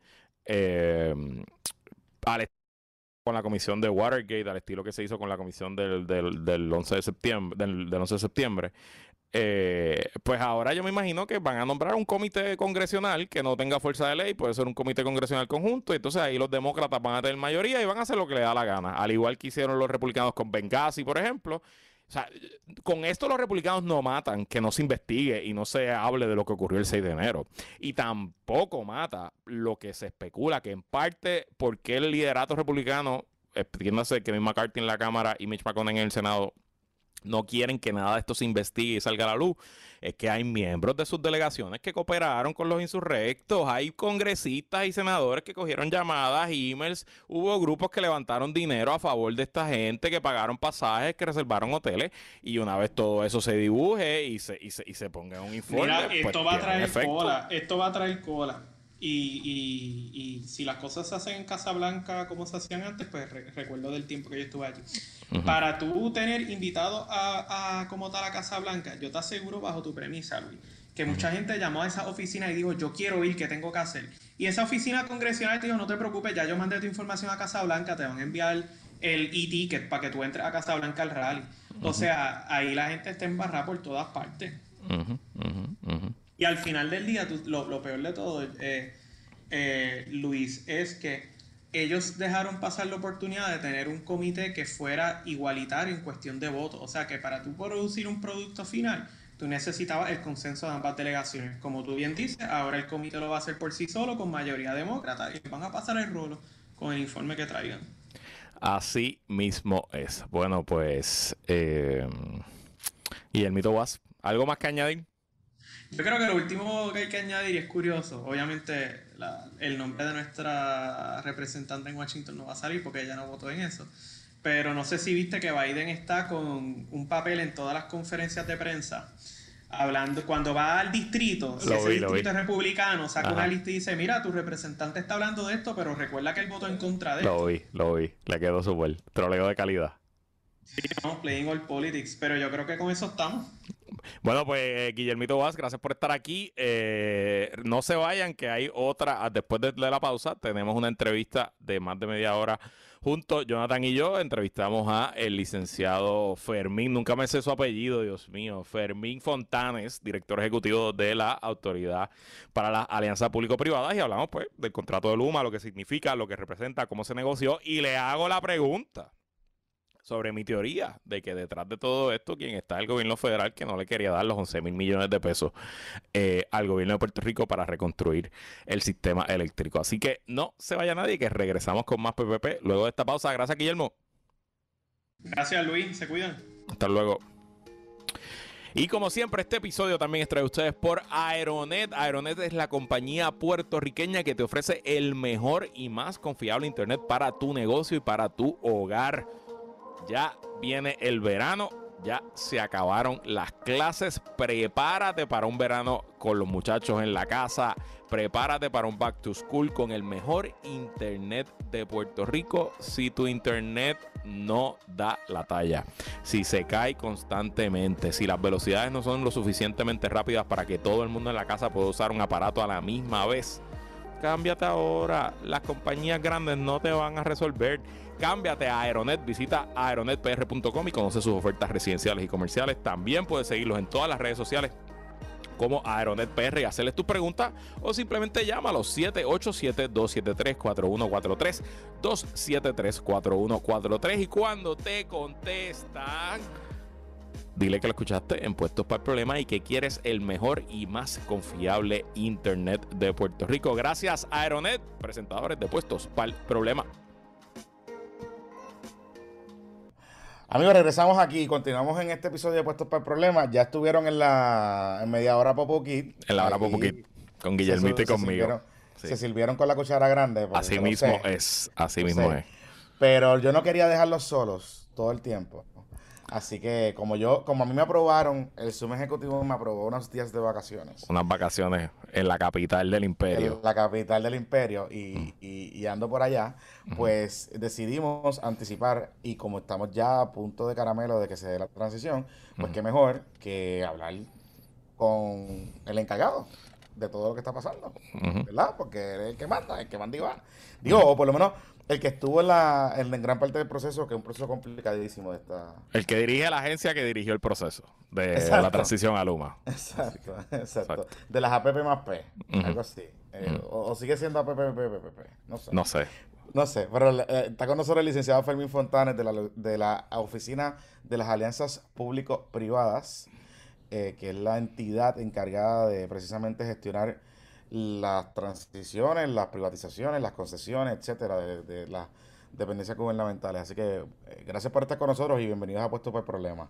con la comisión de Watergate, al estilo que se hizo con la comisión del 11 de septiembre, del 11 de septiembre, pues ahora yo me imagino que van a nombrar un comité congresional que no tenga fuerza de ley, puede ser un comité congresional conjunto, y entonces ahí los demócratas van a tener mayoría y van a hacer lo que les da la gana, al igual que hicieron los republicanos con Benghazi, por ejemplo. O sea, con esto los republicanos no matan que no se investigue y no se hable de lo que ocurrió el 6 de enero. Y tampoco mata lo que se especula, que en parte porque el liderato republicano, entiéndase Kevin McCarthy en la Cámara y Mitch McConnell en el Senado, no quieren que nada de esto se investigue y salga a la luz, es que hay miembros de sus delegaciones que cooperaron con los insurrectos, hay congresistas y senadores que cogieron llamadas, emails, hubo grupos que levantaron dinero a favor de esta gente, que pagaron pasajes, que reservaron hoteles, y una vez todo eso se dibuje y se ponga en un informe. Mira, pues esto va a traer efecto. cola, esto va a traer cola. Y si las cosas se hacen en Casablanca como se hacían antes, pues recuerdo del tiempo que yo estuve allí. Para tú tener invitado a como tal a Casablanca, yo te aseguro bajo tu premisa, Luis, que mucha gente llamó a esa oficina y dijo, yo quiero ir, ¿qué tengo que hacer? Y esa oficina congresional te dijo, no te preocupes, ya yo mandé tu información a Casablanca, te van a enviar el e-ticket para que tú entres a Casablanca al rally. O sea, ahí la gente está embarrada por todas partes. Y al final del día, lo peor de todo, Luis, es que ellos dejaron pasar la oportunidad de tener un comité que fuera igualitario en cuestión de votos. O sea, que para tú producir un producto final, tú necesitabas el consenso de ambas delegaciones. Como tú bien dices, ahora el comité lo va a hacer por sí solo, con mayoría demócrata, y van a pasar el rolo con el informe que traigan. Así mismo es. Bueno, pues, Guillermito Was, ¿algo más que añadir? Yo creo que lo último que hay que añadir, y es curioso, obviamente el nombre de nuestra representante en Washington no va a salir porque ella no votó en eso, pero no sé si viste que Biden está con un papel en todas las conferencias de prensa, hablando, cuando va al distrito, si ese distrito es republicano, saca una lista y dice, mira, tu representante está hablando de esto, pero recuerda que él votó en contra de esto. Lo vi, le quedó súper, troleo de calidad. Sí, no, playing all politics, pero yo creo que con eso estamos. Bueno, pues Guillermito Vaz, gracias por estar aquí. No se vayan, que hay otra, después de la pausa, tenemos una entrevista de más de media hora juntos. Jonathan y yo entrevistamos a el licenciado Fermín, nunca me sé su apellido, Dios mío, Fermín Fontanes, director ejecutivo de la Autoridad para la Alianza Público-Privada, y hablamos pues del contrato de Luma, lo que significa, lo que representa, cómo se negoció, y le hago la pregunta sobre mi teoría de que detrás de todo esto, quien está el gobierno federal que no le quería dar los 11,000 millones de pesos al gobierno de Puerto Rico para reconstruir el sistema eléctrico. Así que no se vaya nadie, que regresamos con más PPP luego de esta pausa. Gracias, Guillermo. Gracias, Luis. Se cuidan. Hasta luego. Y como siempre, este episodio también es traído a ustedes por Aeronet. Aeronet es la compañía puertorriqueña que te ofrece el mejor y más confiable internet para tu negocio y para tu hogar. Ya viene el verano, ya se acabaron las clases. Prepárate para un verano con los muchachos en la casa. Prepárate para un back to school con el mejor internet de Puerto Rico. Si tu internet no da la talla, si se cae constantemente, si las velocidades no son lo suficientemente rápidas para que todo el mundo en la casa pueda usar un aparato a la misma vez, cámbiate ahora. Las compañías grandes no te van a resolver. Cámbiate a Aeronet. Visita aeronetpr.com y conoce sus ofertas residenciales y comerciales. También puedes seguirlos en todas las redes sociales como AeronetPR y hacerles tus preguntas, o simplemente llámalos 787-273-4143, 273-4143, y cuando te contestan, dile que lo escuchaste en Puestos para el Problema y que quieres el mejor y más confiable internet de Puerto Rico. Gracias, Aeronet, presentadores de Puestos para el Problema. Amigos, regresamos aquí y continuamos en este episodio de Puestos para el Problema. Ya estuvieron en media hora Popo Kid. En la hora Popo Kid, con Guillermito y conmigo. Se sirvieron con la cuchara grande. Así mismo es, así mismo es. Pero yo no quería dejarlos solos todo el tiempo. Así que como a mí me aprobaron, el Zoom ejecutivo me aprobó unos días de vacaciones. Unas vacaciones en la capital del imperio. En la capital del imperio y ando por allá, pues decidimos anticipar, y como estamos ya a punto de caramelo de que se dé la transición, pues qué mejor que hablar con el encargado de todo lo que está pasando, ¿verdad? Porque él es el que manda y va. Digo, o por lo menos El que estuvo en gran parte del proceso, que es un proceso complicadísimo de esta... El que dirige la agencia que dirigió el proceso de la Exacto, transición a Luma. exacto, exacto. Exacto. De las APP más P, Ujú, algo así. ujú. O sigue siendo APP, no sé. No sé. No sé, pero está con nosotros el licenciado Fermín Fontanes de la Oficina de las Alianzas Público-Privadas, que es la entidad encargada de precisamente gestionar las transiciones, las privatizaciones, las concesiones, etcétera, de las dependencias gubernamentales. Así que gracias por estar con nosotros y bienvenidos a Puesto por el Problema.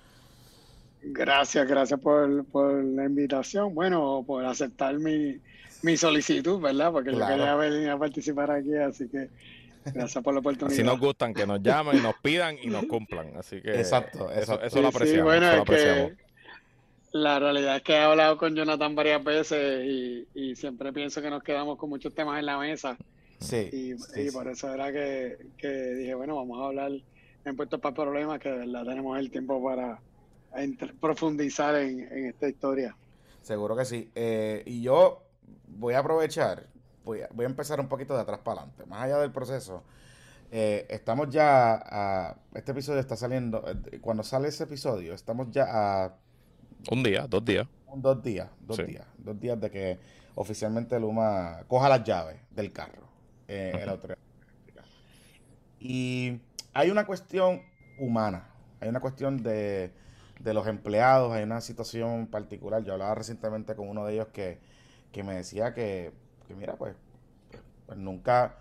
Gracias por la invitación, bueno, por aceptar mi solicitud, ¿verdad? Porque yo quería Claro, venir a participar aquí, así que gracias por la Así nos oportunidad. gustan que nos llamen, nos pidan y nos cumplan. Así que exacto, eso exacto. lo Sí, apreciamos, bueno, eso lo es apreciamos. que la realidad es que he hablado con Jonathan varias veces y siempre pienso que nos quedamos con muchos temas en la mesa Sí, sí, y sí. por eso era que dije, bueno, vamos a hablar en Puestos para Problemas, que de verdad tenemos el tiempo para profundizar en esta historia. Seguro que sí. Y yo voy a aprovechar, voy a empezar un poquito de atrás para adelante. Más allá del proceso, estamos ya este episodio está saliendo, cuando sale ese episodio, estamos ya a Un día, 2 días. 2 días, Sí. 2 días de que oficialmente Luma coja las llaves del carro en la Ujú. autoridad eléctrica. Y hay una cuestión humana, hay una cuestión de los empleados, hay una situación particular. Yo hablaba recientemente con uno de ellos que me decía que mira, pues nunca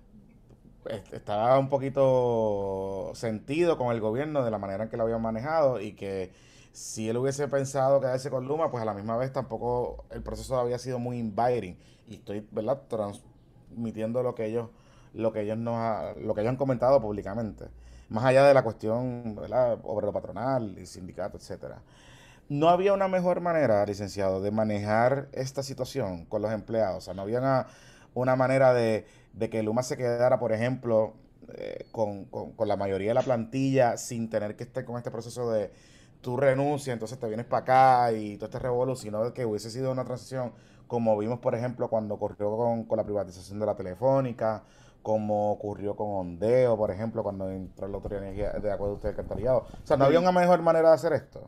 estaba un poquito sentido con el gobierno de la manera en que lo habían manejado y que si él hubiese pensado quedarse con Luma, pues a la misma vez tampoco el proceso había sido muy inviting. Y estoy, ¿verdad?, transmitiendo lo que ellos han comentado públicamente. Más allá de la cuestión, ¿verdad?, obrero patronal y sindicato, etcétera. No había una mejor manera, licenciado, de manejar esta situación con los empleados. O sea, no había una manera de que Luma se quedara, por ejemplo, con la mayoría de la plantilla sin tener que estar con este proceso de tú renuncias, entonces te vienes para acá y todo este revolú, sino de que hubiese sido una transición como vimos, por ejemplo, cuando ocurrió con la privatización de la telefónica, como ocurrió con Ondeo, por ejemplo, cuando entró la Autoridad de Energía de Acueducto y Alcantarillado. O sea, no había Sí. una mejor manera de hacer esto.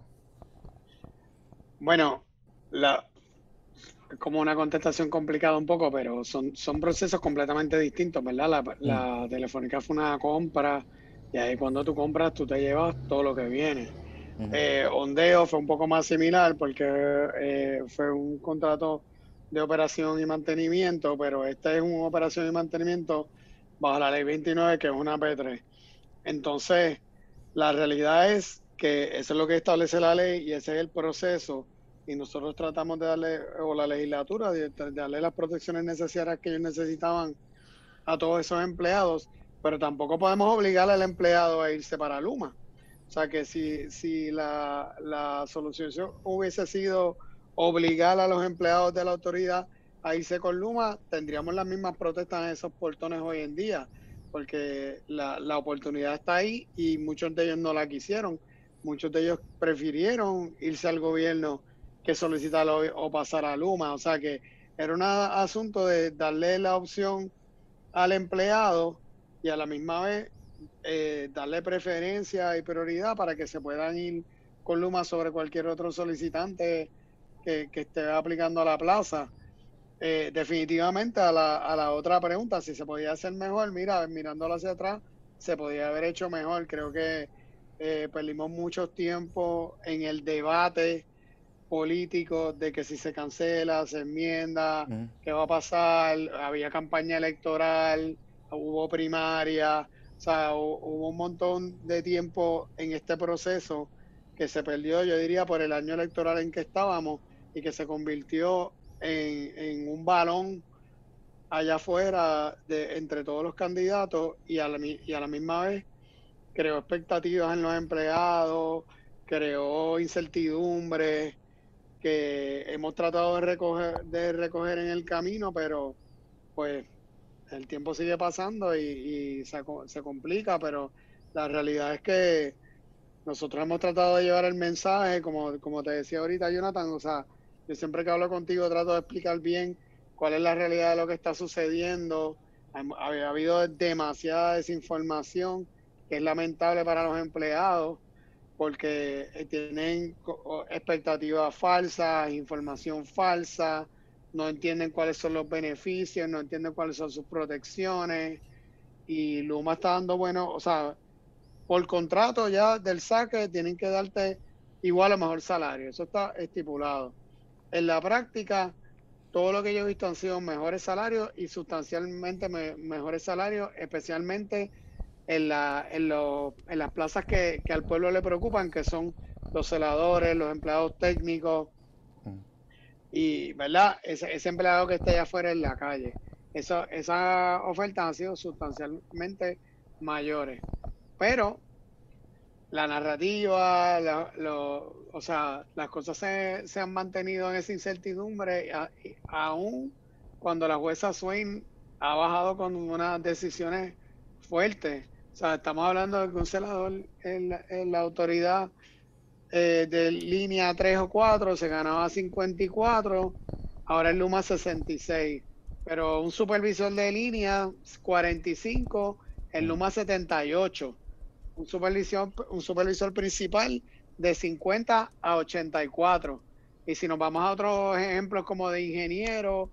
Bueno, la, es como una contestación complicada un poco, pero son procesos completamente distintos, ¿verdad? Mm, La telefónica fue una compra y ahí cuando tú compras tú te llevas todo lo que viene. ujú, Ondeo fue un poco más similar porque fue un contrato de operación y mantenimiento, pero esta es una operación y mantenimiento bajo la ley 29, que es una P3. Entonces, la realidad es que eso es lo que establece la ley y ese es el proceso. Y nosotros tratamos de darle, o la legislatura, de darle las protecciones necesarias que ellos necesitaban a todos esos empleados, pero tampoco podemos obligar al empleado a irse para Luma. O sea que si la solución hubiese sido obligar a los empleados de la autoridad a irse con Luma, tendríamos las mismas protestas en esos portones hoy en día, porque la oportunidad está ahí y muchos de ellos no la quisieron. Muchos de ellos prefirieron irse al gobierno que solicitarlo o pasar a Luma. O sea que era un asunto de darle la opción al empleado y a la misma vez darle preferencia y prioridad para que se puedan ir con Luma sobre cualquier otro solicitante que esté aplicando a la plaza. Definitivamente a la otra pregunta, si se podía hacer mejor, mira, mirándolo hacia atrás, se podía haber hecho mejor. Creo que perdimos mucho tiempo en el debate político de que si se cancela, se enmienda, ujú. qué va a pasar, había campaña electoral, hubo primaria, o sea, hubo un montón de tiempo en este proceso que se perdió, yo diría, por el año electoral en que estábamos y que se convirtió en un balón allá afuera entre todos los candidatos y a la misma vez creó expectativas en los empleados, creó incertidumbre que hemos tratado de recoger en el camino, pero pues el tiempo sigue pasando y se complica, pero la realidad es que nosotros hemos tratado de llevar el mensaje, como te decía ahorita, Jonathan, o sea, yo siempre que hablo contigo trato de explicar bien cuál es la realidad de lo que está sucediendo, Había habido demasiada desinformación que es lamentable para los empleados porque tienen expectativas falsas, información falsa, no entienden cuáles son los beneficios, no entienden cuáles son sus protecciones. Y Luma está dando o sea, por contrato ya del saque tienen que darte igual o mejor salario. Eso está estipulado. En la práctica, todo lo que yo he visto han sido mejores salarios y sustancialmente mejores salarios, especialmente en las plazas que al pueblo le preocupan, que son los celadores, los empleados técnicos y, ¿verdad? Ese empleado que está allá afuera en la calle. Esas ofertas han sido sustancialmente mayores. Pero la narrativa, o sea, las cosas se han mantenido en esa incertidumbre, aún cuando la jueza Swain ha bajado con unas decisiones fuertes. O sea, estamos hablando de que un celador en la autoridad de línea 3 o 4 se ganaba 54, ahora el Luma 66. Pero un supervisor de línea 45, el Luma 78. Un supervisor principal de 50 a 84. Y si nos vamos a otros ejemplos como de ingeniero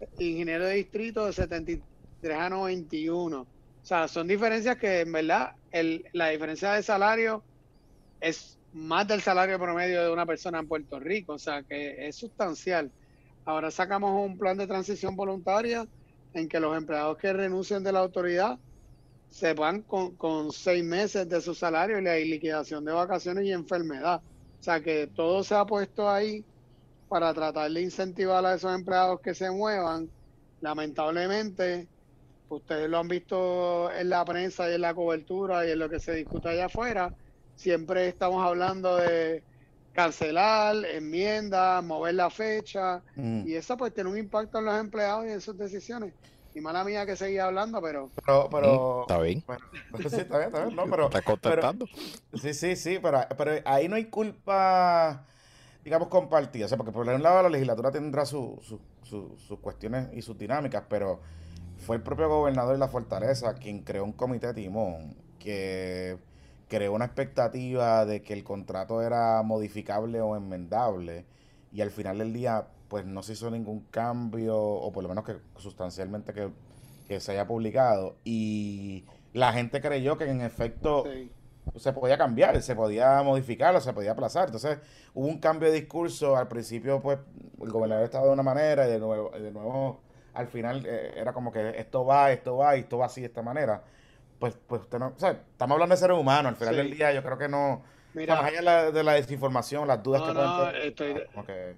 de distrito de 73 a 91. O sea, son diferencias que en verdad la diferencia de salario es más del salario promedio de una persona en Puerto Rico, o sea que es sustancial. Ahora sacamos un plan de transición voluntaria en que los empleados que renuncien de la autoridad se van con 6 meses de su salario y la liquidación de vacaciones y enfermedad. O sea que todo se ha puesto ahí para tratar de incentivar a esos empleados que se muevan. Lamentablemente, ustedes lo han visto en la prensa y en la cobertura y en lo que se discute allá afuera, siempre estamos hablando de cancelar, enmiendas, mover la fecha, y eso pues tiene un impacto en los empleados y en sus decisiones. Y mala mía que seguía hablando, pero Está bien. Bueno, sí, está bien, no, pero, Está contestando. sí, pero ahí no hay culpa, digamos, compartida. O sea, porque por un lado la legislatura tendrá sus cuestiones y sus dinámicas, pero fue el propio gobernador de la Fortaleza quien creó un comité timón que creó una expectativa de que el contrato era modificable o enmendable, y al final del día pues no se hizo ningún cambio, o por lo menos que sustancialmente que se haya publicado, y la gente creyó que en efecto sí. se podía cambiar, se podía modificar o se podía aplazar. Entonces hubo un cambio de discurso. Al principio pues el gobernador estaba de una manera y de nuevo al final era como que esto va y esto va así de esta manera. Pues usted no, o sea, estamos hablando de seres humanos. Al final del día yo creo que no, o sea, más Mira, allá de la desinformación, las dudas que pueden tener, como que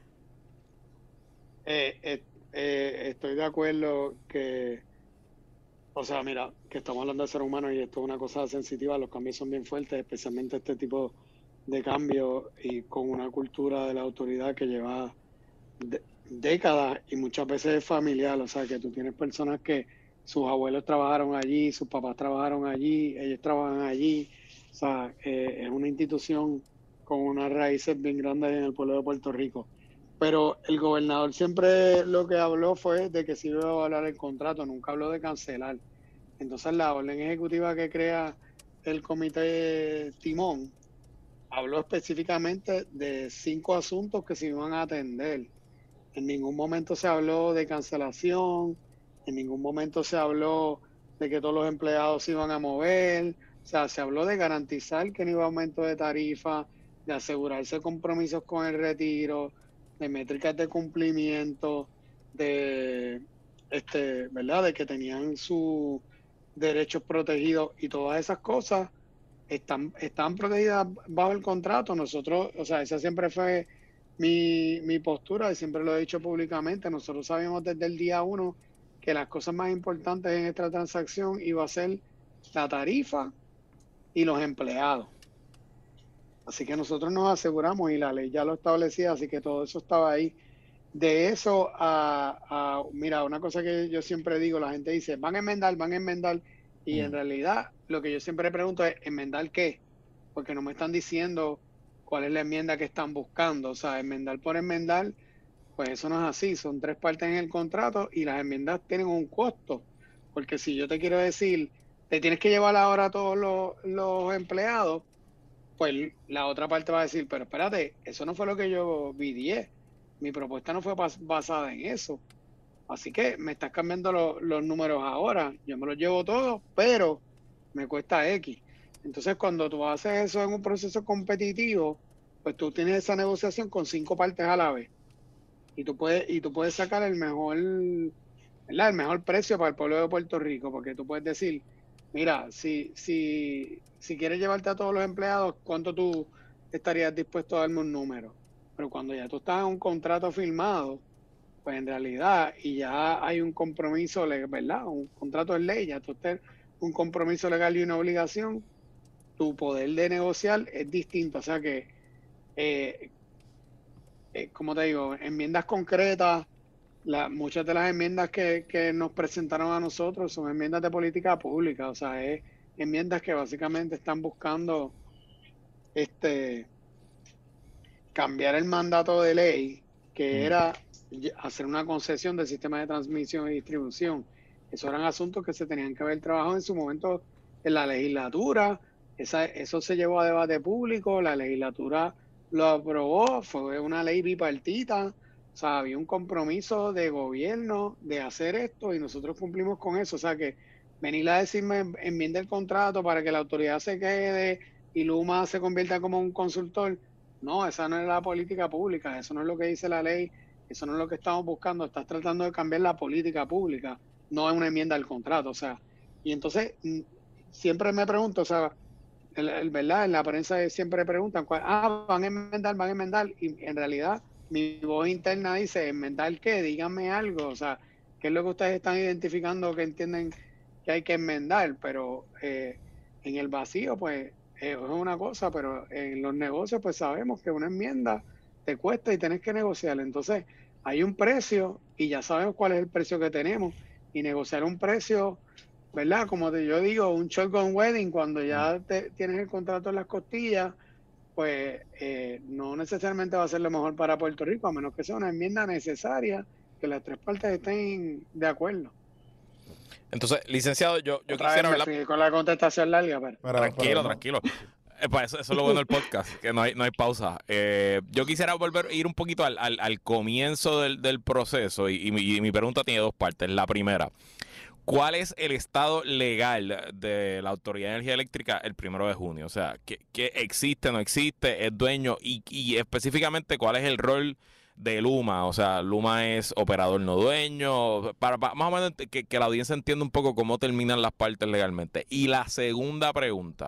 estoy de acuerdo que, o sea, mira, que estamos hablando de seres humanos y esto es una cosa sensitiva, los cambios son bien fuertes, especialmente este tipo de cambios y con una cultura de la autoridad que lleva décadas y muchas veces es familiar, o sea, que tú tienes personas que sus abuelos trabajaron allí, sus papás trabajaron allí, ellos trabajan allí, o sea, es una institución con unas raíces bien grandes en el pueblo de Puerto Rico. Pero el gobernador siempre lo que habló fue de que se iba a evaluar el contrato, nunca habló de cancelar. Entonces la orden ejecutiva que crea el comité timón habló específicamente de 5 asuntos que se iban a atender. En ningún momento se habló de cancelación, en ningún momento se habló de que todos los empleados se iban a mover, o sea, se habló de garantizar que no iba a aumento de tarifa, de asegurarse compromisos con el retiro, de métricas de cumplimiento, de ¿verdad? De que tenían sus derechos protegidos y todas esas cosas están protegidas bajo el contrato. Nosotros, o sea, esa siempre fue mi postura y siempre lo he dicho públicamente. Nosotros sabíamos desde el día 1 que las cosas más importantes en esta transacción iba a ser la tarifa y los empleados. Así que nosotros nos aseguramos y la ley ya lo establecía, así que todo eso estaba ahí. De eso mira, una cosa que yo siempre digo, la gente dice, van a enmendar, y en realidad lo que yo siempre pregunto es, ¿enmendar qué? Porque no me están diciendo cuál es la enmienda que están buscando, o sea, enmendar por enmendar, pues eso no es así, son 3 partes en el contrato y las enmiendas tienen un costo. Porque si yo te quiero decir, te tienes que llevar ahora a todos los empleados, pues la otra parte va a decir, pero espérate, eso no fue lo que yo vi. Mi propuesta no fue basada en eso. Así que me estás cambiando los números ahora. Yo me los llevo todos, pero me cuesta X. Entonces, cuando tú haces eso en un proceso competitivo, pues tú tienes esa negociación con 5 partes a la vez. Y tú puedes sacar el mejor, ¿verdad? El mejor precio para el pueblo de Puerto Rico, porque tú puedes decir, mira, si quieres llevarte a todos los empleados, ¿cuánto tú estarías dispuesto a darme un número? Pero cuando ya tú estás en un contrato firmado, pues en realidad, y ya hay un compromiso, ¿verdad? Un contrato de ley, ya tú estás un compromiso legal y una obligación, tu poder de negociar es distinto. O sea que, como te digo, enmiendas concretas, muchas de las enmiendas que nos presentaron a nosotros son enmiendas de política pública, o sea, es enmiendas que básicamente están buscando cambiar el mandato de ley, que era hacer una concesión del sistema de transmisión y distribución. Esos eran asuntos que se tenían que haber trabajado en su momento en la legislatura. Eso se llevó a debate público, la legislatura lo aprobó, fue una ley bipartita. O sea, había un compromiso de gobierno de hacer esto y nosotros cumplimos con eso. O sea, que venir a decirme enmienda el contrato para que la autoridad se quede y Luma se convierta como un consultor, no, esa no es la política pública, eso no es lo que dice la ley, eso no es lo que estamos buscando. Estás tratando de cambiar la política pública, no es una enmienda al contrato. O sea, y entonces siempre me pregunto, o sea, ¿verdad? En la prensa siempre preguntan, van a enmendar, y en realidad mi voz interna dice, ¿enmendar qué? Díganme algo, o sea, ¿qué es lo que ustedes están identificando que entienden que hay que enmendar? Pero en el vacío, pues, es una cosa, pero en los negocios, pues sabemos que una enmienda te cuesta y tenés que negociar. Entonces, hay un precio y ya sabemos cuál es el precio que tenemos, y negociar un precio, ¿verdad? Como yo digo, un shotgun wedding, cuando ya tienes el contrato en las costillas, pues no necesariamente va a ser lo mejor para Puerto Rico, a menos que sea una enmienda necesaria, que las 3 partes estén de acuerdo. Entonces, licenciado, yo Otra quisiera vez hablar... con la contestación larga, pero Tranquilo. Eso es lo bueno del podcast, que no hay pausa. Yo quisiera volver a ir un poquito al comienzo del proceso y mi pregunta tiene 2 partes. La primera, ¿cuál es el estado legal de la Autoridad de Energía Eléctrica el 1 de junio? O sea, ¿qué existe, no existe, es dueño? Y específicamente, ¿cuál es el rol de Luma? O sea, Luma es operador no dueño, para más o menos que la audiencia entienda un poco cómo terminan las partes legalmente. Y la segunda pregunta,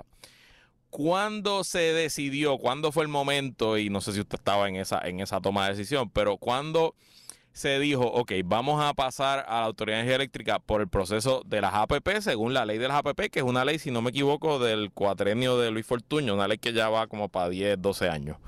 ¿cuándo se decidió, cuándo fue el momento, y no sé si usted estaba en esa toma de decisión, pero cuándo se dijo, ok, vamos a pasar a la Autoridad de Energía Eléctrica por el proceso de las APP, según la ley de las APP, que es una ley, si no me equivoco, del cuatrenio de Luis Fortuño, una ley que ya va como para 10, 12 años?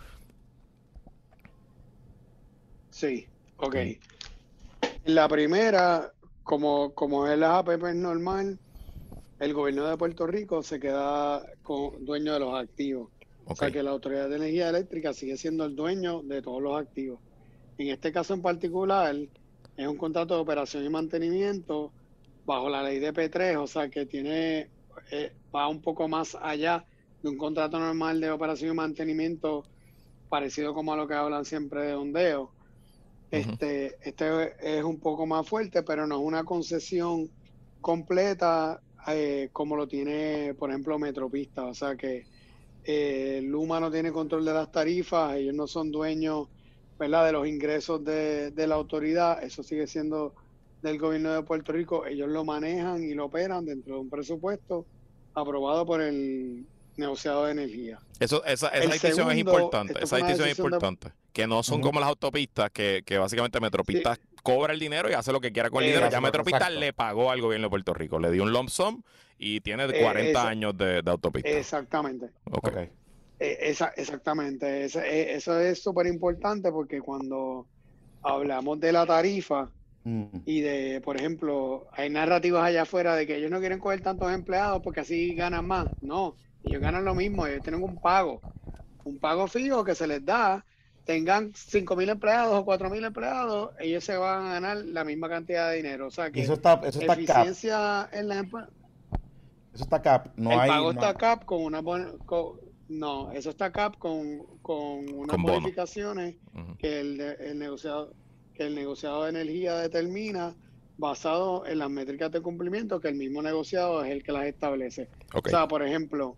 Sí, ok. La primera, como es las APP normal, el gobierno de Puerto Rico se queda dueño de los activos. Okay. O sea que la Autoridad de Energía Eléctrica sigue siendo el dueño de todos los activos. En este caso en particular, es un contrato de operación y mantenimiento bajo la ley de P3, o sea que va un poco más allá de un contrato normal de operación y mantenimiento, parecido como a lo que hablan siempre de ondeo. Este es un poco más fuerte, pero no es una concesión completa como lo tiene, por ejemplo, Metropista. O sea que Luma no tiene control de las tarifas, ellos no son dueños, ¿verdad?, de los ingresos de la autoridad. Eso sigue siendo del gobierno de Puerto Rico. Ellos lo manejan y lo operan dentro de un presupuesto aprobado por el negociado de energía. Esa distinción es importante. Esa distinción es importante. Que no son como las autopistas, que básicamente Metropista cobra el dinero y hace lo que quiera con el dinero. Ya Metropista le pagó al gobierno de Puerto Rico, le dio un lump sum y tiene 40 años de autopista. Exactamente. Okay. Exactamente. Eso es súper importante, porque cuando hablamos de la tarifa y de, por ejemplo, hay narrativas allá afuera de que ellos no quieren coger tantos empleados porque así ganan más. No, ellos ganan lo mismo, ellos tienen un pago fijo que se les da tengan 5.000 empleados o 4.000 empleados, ellos se van a ganar la misma cantidad de dinero. O sea Y que eso está cap. eficiencia en las empresas. Eso está cap. No El hay. pago No, está cap con una no, eso está cap con unas Con bono. bonificaciones que el negociado de energía determina basado en las métricas de cumplimiento que el mismo negociado es el que las establece. Ok. O sea, por ejemplo,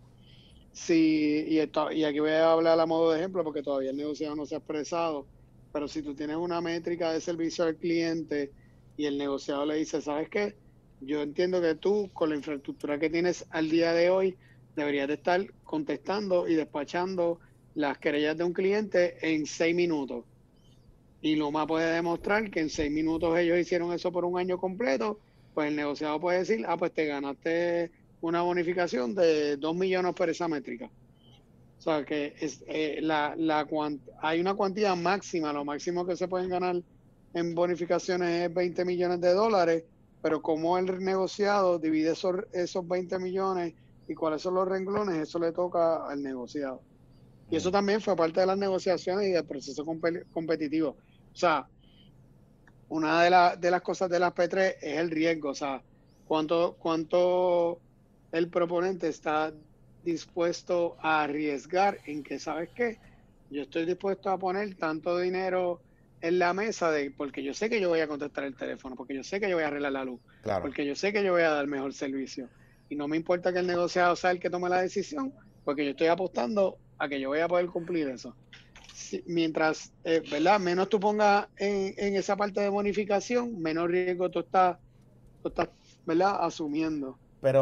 y aquí voy a hablar a modo de ejemplo porque todavía el negociado no se ha expresado, pero si tú tienes una métrica de servicio al cliente y el negociado le dice, ¿sabes qué? Yo entiendo que tú, con la infraestructura que tienes al día de hoy, deberías de estar contestando y despachando las querellas de un cliente en 6 minutos. Y Luma puede demostrar que en 6 minutos ellos hicieron eso por un año completo, pues el negociado puede decir, pues te ganaste una bonificación de 2 millones por esa métrica. O sea que hay una cuantía máxima, lo máximo que se pueden ganar en bonificaciones es 20 millones de dólares, pero como el negociado divide esos 20 millones y cuáles son los renglones, eso le toca al negociado. Y eso también fue parte de las negociaciones y del proceso competitivo. O sea, una de las cosas de las P3 es el riesgo, o sea, cuánto el proponente está dispuesto a arriesgar en que, ¿sabes qué? Yo estoy dispuesto a poner tanto dinero en la mesa porque yo sé que yo voy a contestar el teléfono, porque yo sé que yo voy a arreglar la luz, claro. porque yo sé que yo voy a dar mejor servicio. Y no me importa que el negociado sea el que tome la decisión, porque yo estoy apostando a que yo voy a poder cumplir eso. Mientras, ¿verdad? Menos tú pongas en esa parte de bonificación, menos riesgo tú estás, ¿verdad? Asumiendo.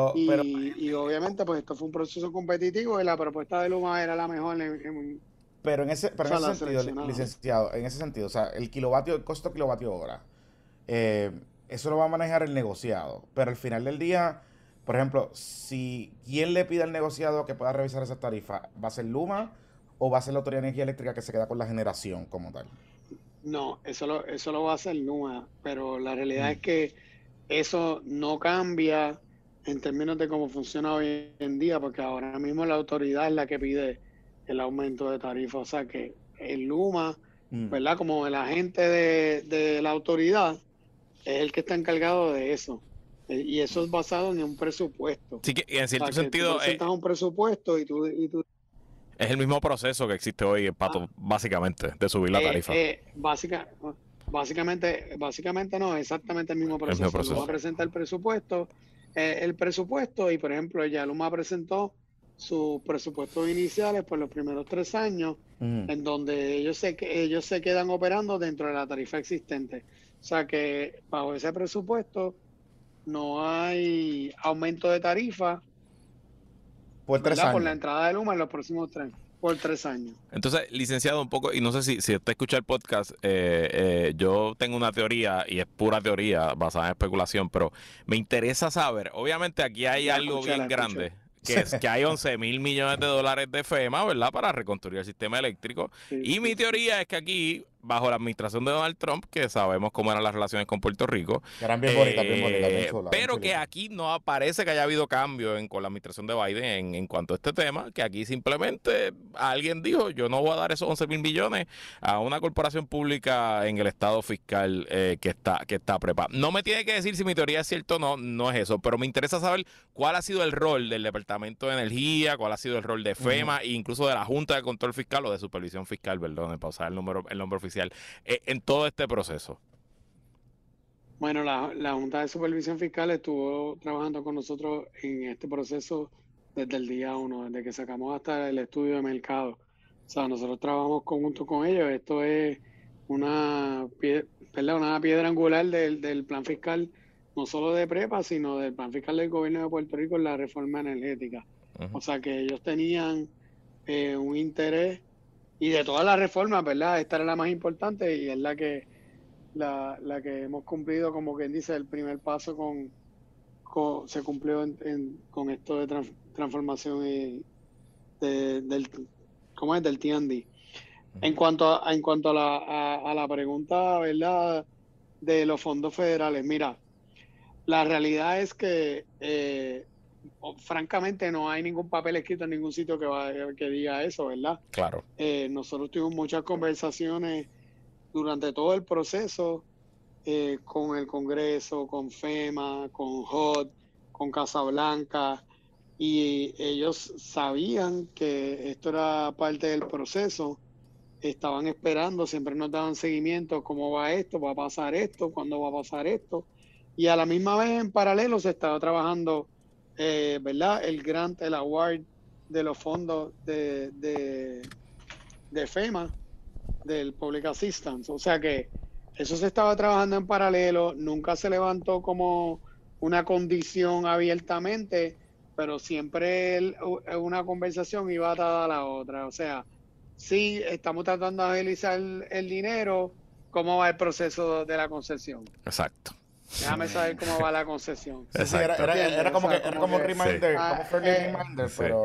Y obviamente, pues esto fue un proceso competitivo y la propuesta de Luma era la mejor pero en ese sentido, seleccionada. licenciado, en ese sentido, o sea, el costo kilovatio hora, eso lo va a manejar el negociado, pero al final del día, por ejemplo, si quien le pide al negociado que pueda revisar esa tarifa, ¿va a ser Luma o va a ser la Autoridad de Energía Eléctrica que se queda con la generación como tal? No, eso lo va a hacer Luma, pero la realidad es que eso no cambia en términos de cómo funciona hoy en día, porque ahora mismo la autoridad es la que pide el aumento de tarifa. O sea que el Luma, ¿verdad? Como el agente de la autoridad, es el que está encargado de eso. Y eso es basado en un presupuesto. Sí, que en cierto sentido tú presentas un presupuesto y tú es el mismo proceso que existe hoy, Pato, básicamente, de subir la tarifa. Básicamente no, exactamente el mismo proceso. Luma presenta el presupuesto y, por ejemplo, ya Luma presentó sus presupuestos iniciales por los primeros 3 años, en donde ellos se quedan operando dentro de la tarifa existente. O sea que bajo ese presupuesto no hay aumento de tarifa por 3 años. Por la entrada de Luma en los próximos 3 años. Entonces, licenciado, un poco, y no sé si usted escucha el podcast, yo tengo una teoría, y es pura teoría, basada en especulación, pero me interesa saber, obviamente aquí hay algo bien grande, que es que hay 11.000 millones de dólares de FEMA, ¿verdad?, para reconstruir el sistema eléctrico, y mi teoría es que aquí, bajo la administración de Donald Trump, que sabemos cómo eran las relaciones con Puerto Rico, que eran bien bonitas, bien chulas, pero que aquí no aparece que haya habido cambio con la administración de Biden en cuanto a este tema, que aquí simplemente alguien dijo, yo no voy a dar esos 11.000 millones a una corporación pública en el estado fiscal que está preparada. No me tiene que decir si mi teoría es cierta o no, no es eso, pero me interesa saber cuál ha sido el rol del Departamento de Energía, cuál ha sido el rol de FEMA e incluso de la Junta de Control Fiscal o de Supervisión Fiscal, perdón, para usar el nombre oficial, en todo este proceso. Bueno, la Junta de Supervisión Fiscal estuvo trabajando con nosotros en este proceso desde el día 1, desde que sacamos hasta el estudio de mercado. O sea, nosotros trabajamos conjunto con ellos. Esto es una piedra angular del plan fiscal, no solo de PREPA, sino del plan fiscal del gobierno de Puerto Rico en la reforma energética. O sea, que ellos tenían un interés, y de todas las reformas, ¿verdad? Esta era la más importante y es la que hemos cumplido, como quien dice, el primer paso se cumplió con esto de transformación del T&D. En cuanto a la pregunta, ¿verdad?, de los fondos federales, mira, la realidad es que francamente no hay ningún papel escrito en ningún sitio que diga eso, ¿verdad? Claro. Nosotros tuvimos muchas conversaciones durante todo el proceso con el Congreso, con FEMA, con HUD, con Casablanca, y ellos sabían que esto era parte del proceso, estaban esperando, siempre nos daban seguimiento, cómo va esto, va a pasar esto, cuándo va a pasar esto, y a la misma vez en paralelo se estaba trabajando, ¿verdad? El grant, el award de los fondos de FEMA, del Public Assistance, o sea que eso se estaba trabajando en paralelo, nunca se levantó como una condición abiertamente, pero siempre una conversación iba atada a la otra. O sea, sí, estamos tratando de agilizar el dinero, ¿cómo va el proceso de la concesión? Exacto. Déjame saber cómo va la concesión. Sí, sí, era como, ¿Entiendes? que, era como un reminder, sí. como friendly reminder, sí. pero...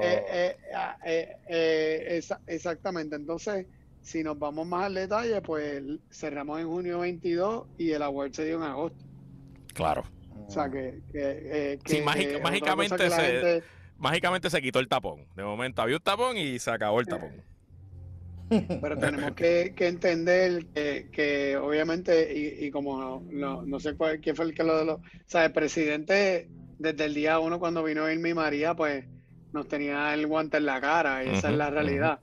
Exactamente. Entonces, si nos vamos más al detalle, pues cerramos en junio 22 y el award se dio en agosto. Claro. O sea que Sí, otra cosa mágicamente que la gente... mágicamente se quitó el tapón. De momento había un tapón y se acabó el tapón. Pero tenemos que entender que obviamente, y como no sé quién fue el que o sea, el presidente desde el día uno cuando vino Irma y María, pues nos tenía el guante en la cara, y esa es la realidad.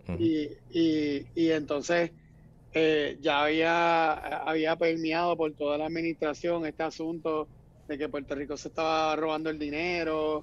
Y entonces ya había permeado por toda la administración este asunto de que Puerto Rico se estaba robando el dinero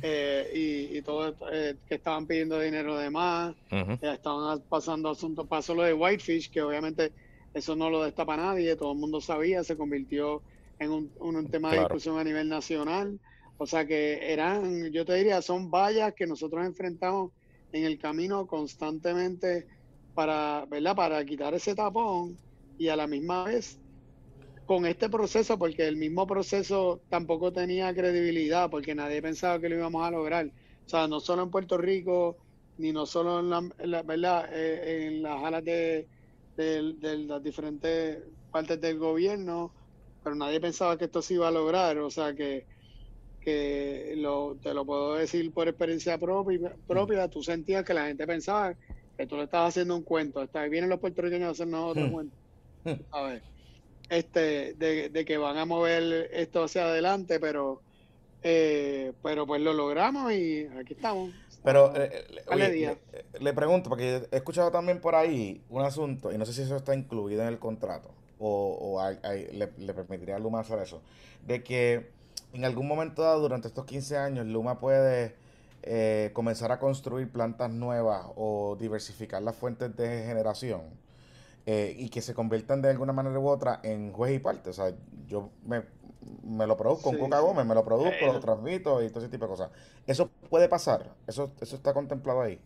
y todo que estaban pidiendo dinero de más, estaban pasando asuntos, pasó lo de Whitefish, que obviamente eso no lo destapa nadie, todo el mundo sabía, se convirtió en un tema de discusión a nivel nacional, o sea que yo te diría, son vallas que nosotros enfrentamos en el camino constantemente ¿verdad? Para quitar ese tapón y a la misma vez con este proceso, porque el mismo proceso tampoco tenía credibilidad, porque nadie pensaba que lo íbamos a lograr. O sea, no solo en Puerto Rico, ni no solo ¿verdad? En las alas de las diferentes partes del gobierno, pero nadie pensaba que esto se iba a lograr. O sea, que te lo puedo decir por experiencia propia, tú sentías que la gente pensaba que tú le estabas haciendo un cuento. Vienen los puertorriqueños a hacernos otro cuento. A ver. De que van a mover esto hacia adelante, pero pues lo logramos y aquí estamos. Pero le pregunto, porque he escuchado también por ahí un asunto, y no sé si eso está incluido en el contrato, o le permitiría a Luma hacer eso, de que en algún momento dado, durante estos 15 años, Luma puede comenzar a construir plantas nuevas o diversificar las fuentes de generación. Y que se conviertan de alguna manera u otra en juez y parte. O sea, yo me lo produzco con Coca Gómez, me lo produzco, lo transmito y todo ese tipo de cosas. ¿Eso puede pasar? ¿Eso está contemplado ahí?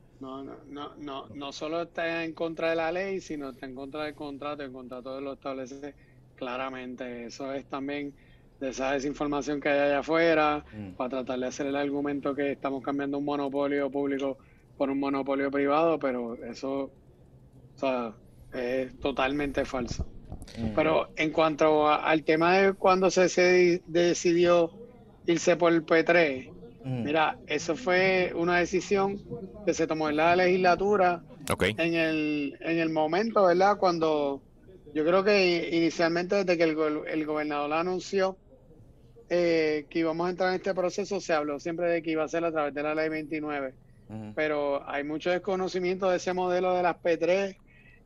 No solo está en contra de la ley, sino está en contra del contrato. El contrato lo establece claramente. Eso es también de esa desinformación que hay allá afuera, para tratar de hacer el argumento que estamos cambiando un monopolio público por un monopolio privado, pero eso, o sea, es totalmente falso. Pero en cuanto al tema de cuando se decidió irse por el P3, mira, eso fue una decisión que se tomó en la legislatura en el momento, ¿verdad? Cuando yo creo que inicialmente desde que el gobernador anunció que íbamos a entrar en este proceso, se habló siempre de que iba a ser a través de la ley 29. Pero hay mucho desconocimiento de ese modelo de las P3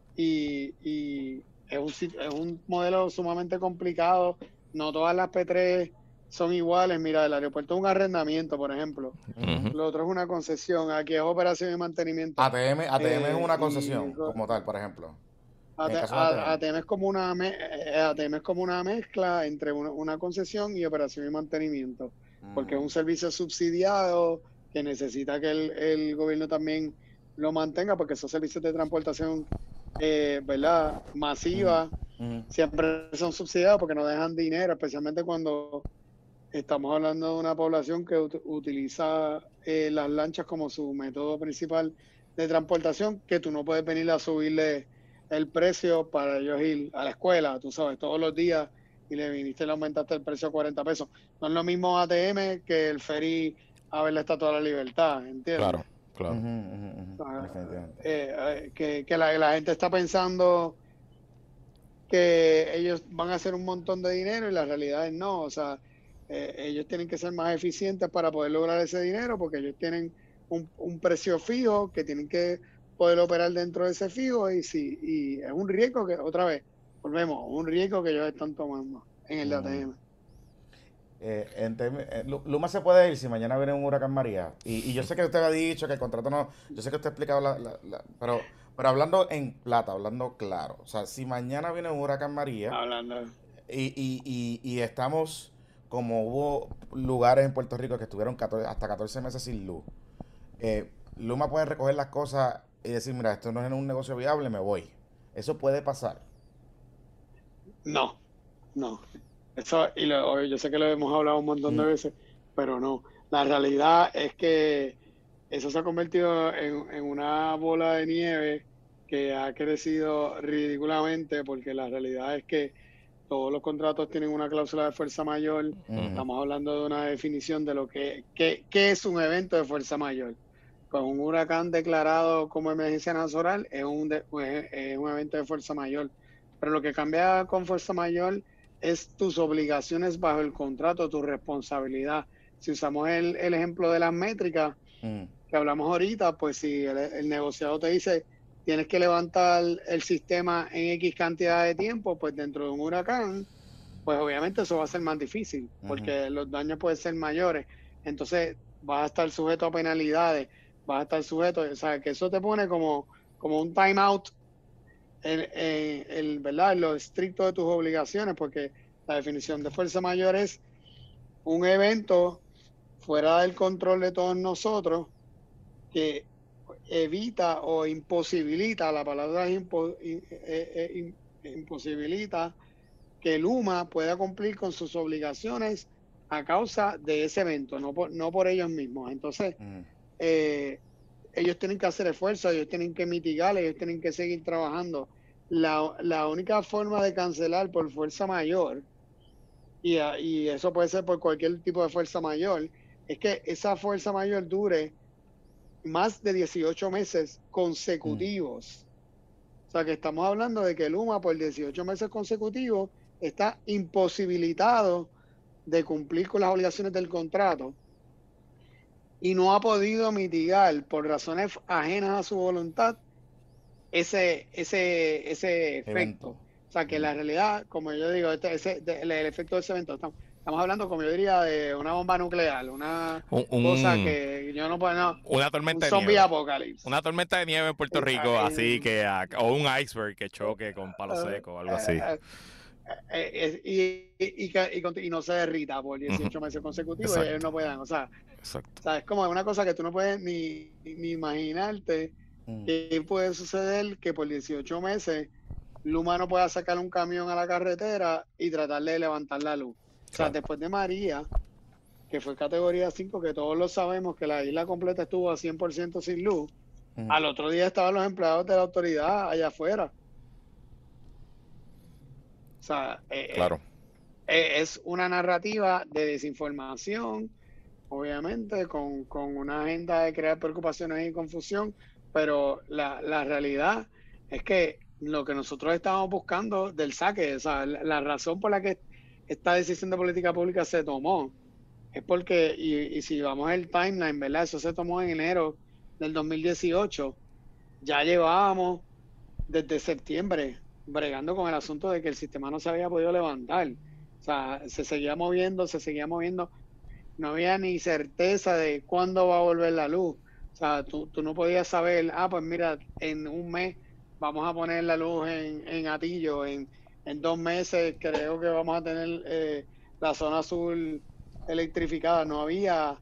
y es un modelo sumamente complicado. No todas las P3 son iguales. Mira, el aeropuerto es un arrendamiento, por ejemplo. Lo otro es una concesión. Aquí es operación y mantenimiento. ATM es una concesión, como tal, por ejemplo. ATM es como una mezcla entre una concesión y operación y mantenimiento, porque es un servicio subsidiado que necesita que el gobierno también lo mantenga, porque esos servicios de transportación ¿verdad? Masiva siempre son subsidiados porque no dejan dinero, especialmente cuando estamos hablando de una población que utiliza las lanchas como su método principal de transportación, que tú no puedes venir a subirle el precio para ellos ir a la escuela, tú sabes, todos los días y le viniste y le aumentaste el precio a 40 pesos. No es lo mismo ATM que el ferry a ver la Estatua de la Libertad, ¿entiendes? Claro, claro. Definitivamente. Que la gente está pensando que ellos van a hacer un montón de dinero y la realidad es no, o sea, ellos tienen que ser más eficientes para poder lograr ese dinero porque ellos tienen un precio fijo que tienen que poder operar dentro de ese fijo y es un riesgo que, otra vez, volvemos, un riesgo que ellos están tomando en el ATM. Luma se puede ir si mañana viene un huracán María. Y yo sé que usted ha dicho que el contrato no. Yo sé que usted ha explicado pero hablando en plata, hablando claro. O sea, si mañana viene un huracán María. Hablando. Y estamos como hubo lugares en Puerto Rico que estuvieron hasta 14 meses sin luz. Luma puede recoger las cosas y decir, mira, esto no es un negocio viable, me voy. Eso puede pasar. No. Eso, yo sé que lo hemos hablado un montón de veces, pero no. La realidad es que eso se ha convertido en una bola de nieve que ha crecido ridículamente porque la realidad es que todos los contratos tienen una cláusula de fuerza mayor. Estamos hablando de una definición de lo que es un evento de fuerza mayor. Con un huracán declarado como emergencia natural es un evento de fuerza mayor. Pero lo que cambia con fuerza mayor es tus obligaciones bajo el contrato, tu responsabilidad. Si usamos el ejemplo de las métricas que hablamos ahorita, pues si el negociado te dice tienes que levantar el sistema en X cantidad de tiempo, pues dentro de un huracán, pues obviamente eso va a ser más difícil, porque los daños pueden ser mayores. Entonces vas a estar sujeto a penalidades, vas a estar sujeto, o sea, que eso te pone como un timeout ¿verdad? En lo estricto de tus obligaciones, porque la definición de fuerza mayor es un evento fuera del control de todos nosotros que evita o imposibilita, la palabra es imposibilita que Luma pueda cumplir con sus obligaciones a causa de ese evento, no por ellos mismos. Entonces, ellos tienen que hacer esfuerzos, ellos tienen que mitigar, ellos tienen que seguir trabajando. La única forma de cancelar por fuerza mayor, y eso puede ser por cualquier tipo de fuerza mayor, es que esa fuerza mayor dure más de 18 meses consecutivos. O sea que estamos hablando de que Luma por 18 meses consecutivos está imposibilitado de cumplir con las obligaciones del contrato y no ha podido mitigar por razones ajenas a su voluntad ese efecto. O sea que la realidad, como yo digo, el efecto de ese evento, estamos hablando, como yo diría, de una bomba nuclear, una cosa que yo no puedo, una tormenta un de zombie nieve. Apocalipsis. Una tormenta de nieve en Puerto Rico, así que, o un iceberg que choque con palo seco o algo así. Y no se derrita por 18 meses consecutivos y ellos no puedan, o sea, es como una cosa que tú no puedes ni imaginarte que puede suceder que por 18 meses Luma no pueda sacar un camión a la carretera y tratar de levantar la luz. O sea, después de María, que fue categoría 5, que todos lo sabemos, que la isla completa estuvo a 100% sin luz, al otro día estaban los empleados de la autoridad allá afuera. O sea, es una narrativa de desinformación, obviamente, con una agenda de crear preocupaciones y confusión, pero la realidad es que lo que nosotros estamos buscando del saque, o sea, la razón por la que esta decisión de política pública se tomó, es porque, y si vamos al timeline, ¿verdad? Eso se tomó en enero del 2018, ya llevábamos desde septiembre bregando con el asunto de que el sistema no se había podido levantar. O sea, se seguía moviendo, no había ni certeza de cuándo va a volver la luz. O sea, tú no podías saber, pues mira, en un mes vamos a poner la luz en Atillo, en 2 meses creo que vamos a tener la zona azul electrificada. No había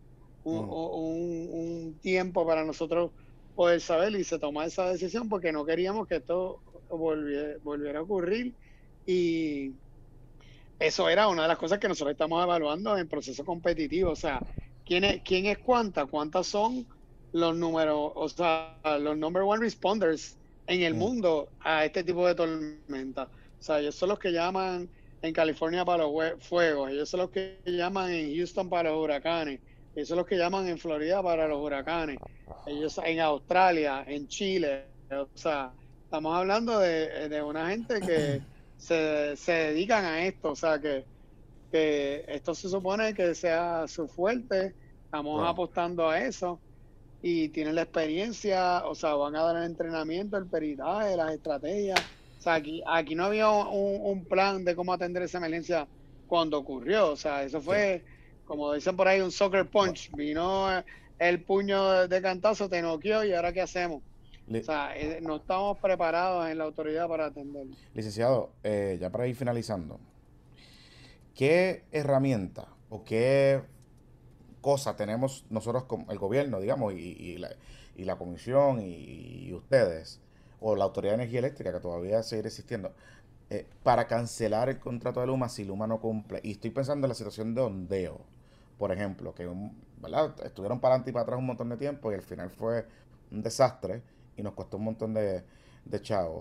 un tiempo para nosotros poder saber y se tomó esa decisión porque no queríamos que esto volviera a ocurrir y eso era una de las cosas que nosotros estamos evaluando en proceso competitivo, o sea, quién es cuántas son los números, o sea, los number one responders en el mundo a este tipo de tormenta. O sea, ellos son los que llaman en California para los fuegos, ellos son los que llaman en Houston para los huracanes, ellos son los que llaman en Florida para los huracanes, ellos en Australia, en Chile, o sea, estamos hablando de una gente que se dedican a esto, o sea, que esto se supone que sea su fuerte, estamos Wow. apostando a eso y tienen la experiencia, o sea, van a dar el entrenamiento, el peritaje, las estrategias. O sea, aquí no había un plan de cómo atender esa emergencia cuando ocurrió. O sea, eso fue, como dicen por ahí, un soccer punch. Vino el puño de cantazo, te noqueó y ahora ¿qué hacemos? O sea, no estamos preparados en la autoridad para atenderlo. Licenciado, ya para ir finalizando, ¿qué herramienta o qué cosa tenemos nosotros como el gobierno, digamos, y la comisión y ustedes, o la Autoridad de Energía Eléctrica, que todavía seguirá existiendo, para cancelar el contrato de Luma si Luma no cumple? Y estoy pensando en la situación de Ondeo, por ejemplo, que ¿verdad? Estuvieron para adelante y para atrás un montón de tiempo y al final fue un desastre y nos costó un montón de chavos.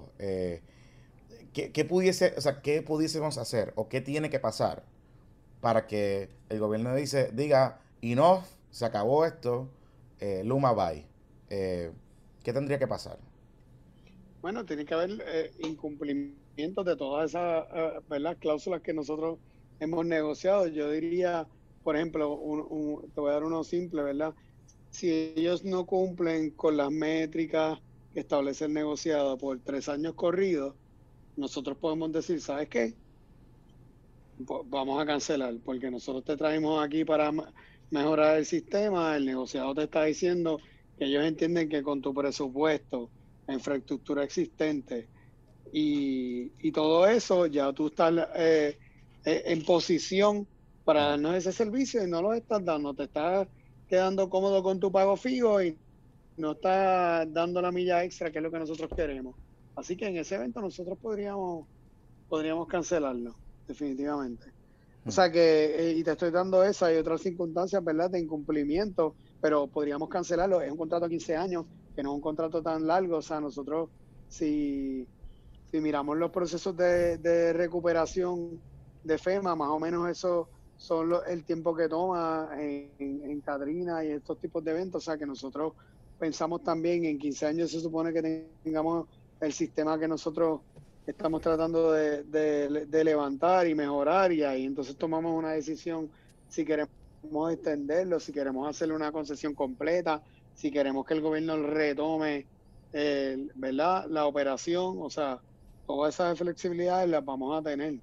¿Qué pudiésemos hacer o qué tiene que pasar para que el gobierno diga, enough, se acabó esto, Luma bye? ¿Qué tendría que pasar? Bueno, tiene que haber incumplimientos de todas esas ¿verdad? Cláusulas que nosotros hemos negociado. Yo diría, por ejemplo, te voy a dar uno simple, ¿verdad? Si ellos no cumplen con las métricas que establece el negociado por 3 años corridos, nosotros podemos decir, ¿sabes qué? Vamos a cancelar, porque nosotros te traemos aquí para mejorar el sistema, el negociado te está diciendo que ellos entienden que con tu presupuesto, la infraestructura existente y todo eso, ya tú estás en posición para darnos ese servicio y no lo estás dando, te estás quedando cómodo con tu pago fijo y no estás dando la milla extra, que es lo que nosotros queremos. Así que en ese evento nosotros podríamos cancelarlo, definitivamente. O sea que, y te estoy dando esa y otras circunstancias, ¿verdad?, de incumplimiento, pero podríamos cancelarlo. Es un contrato a 15 años, que no es un contrato tan largo. O sea, nosotros, si miramos los procesos de recuperación de FEMA, más o menos eso son el tiempo que toma en Katrina y estos tipos de eventos. O sea, que nosotros pensamos también en 15 años se supone que tengamos el sistema que nosotros estamos tratando de levantar y mejorar, y ahí entonces tomamos una decisión si queremos extenderlo, si queremos hacerle una concesión completa, si queremos que el gobierno retome ¿verdad? La operación. O sea, todas esas flexibilidades las vamos a tener.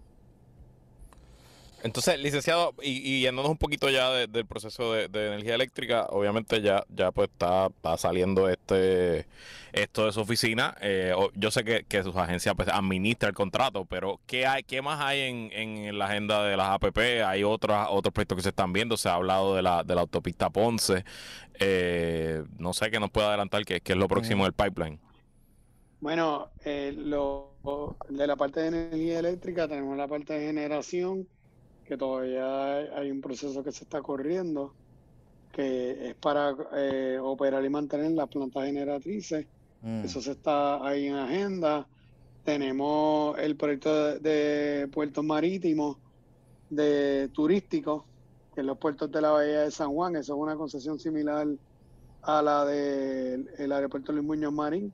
Entonces, licenciado, y yéndonos un poquito ya del proceso de energía eléctrica, obviamente ya pues está saliendo esto de su oficina. Yo sé que su agencia pues administra el contrato, pero ¿qué más hay en la agenda de las APP? Hay otros proyectos que se están viendo. Se ha hablado de la autopista Ponce. No sé, qué nos puede adelantar qué es lo próximo del pipeline. Bueno, de la parte de energía eléctrica tenemos la parte de generación, que todavía hay un proceso que se está corriendo, que es para operar y mantener las plantas generatrices. Eso se está ahí en agenda. Tenemos el proyecto de puertos marítimos, de turísticos, que es los puertos de la Bahía de San Juan. Eso es una concesión similar a la del aeropuerto Luis Muñoz Marín.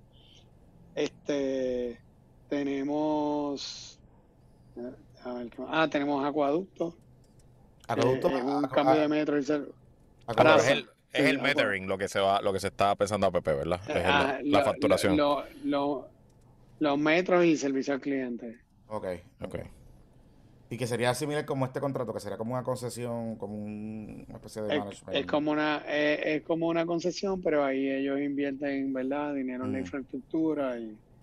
Tenemos... tenemos acueductos. Acueducto. Es un cambio de metro. Es el metering lo que se está pensando a PP, ¿verdad? Es la facturación. Los metros y servicio al cliente. Ok. Y que sería similar como este contrato, que sería como una concesión, como una especie de management. Es como una concesión, pero ahí ellos invierten, ¿verdad?, dinero en la infraestructura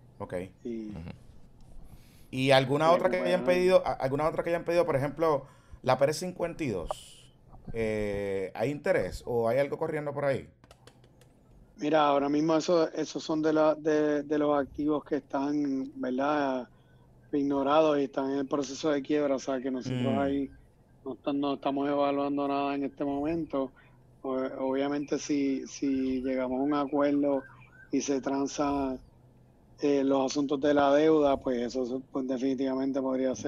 ¿Y alguna otra que hayan pedido, por ejemplo, la Pérez 52? ¿Hay interés o hay algo corriendo por ahí? Mira, ahora mismo esos son de los activos que están, ¿verdad?, ignorados y están en el proceso de quiebra. O sea que nosotros ahí no estamos evaluando nada en este momento. Obviamente si llegamos a un acuerdo y se transa los asuntos de la deuda, pues eso pues definitivamente podría ser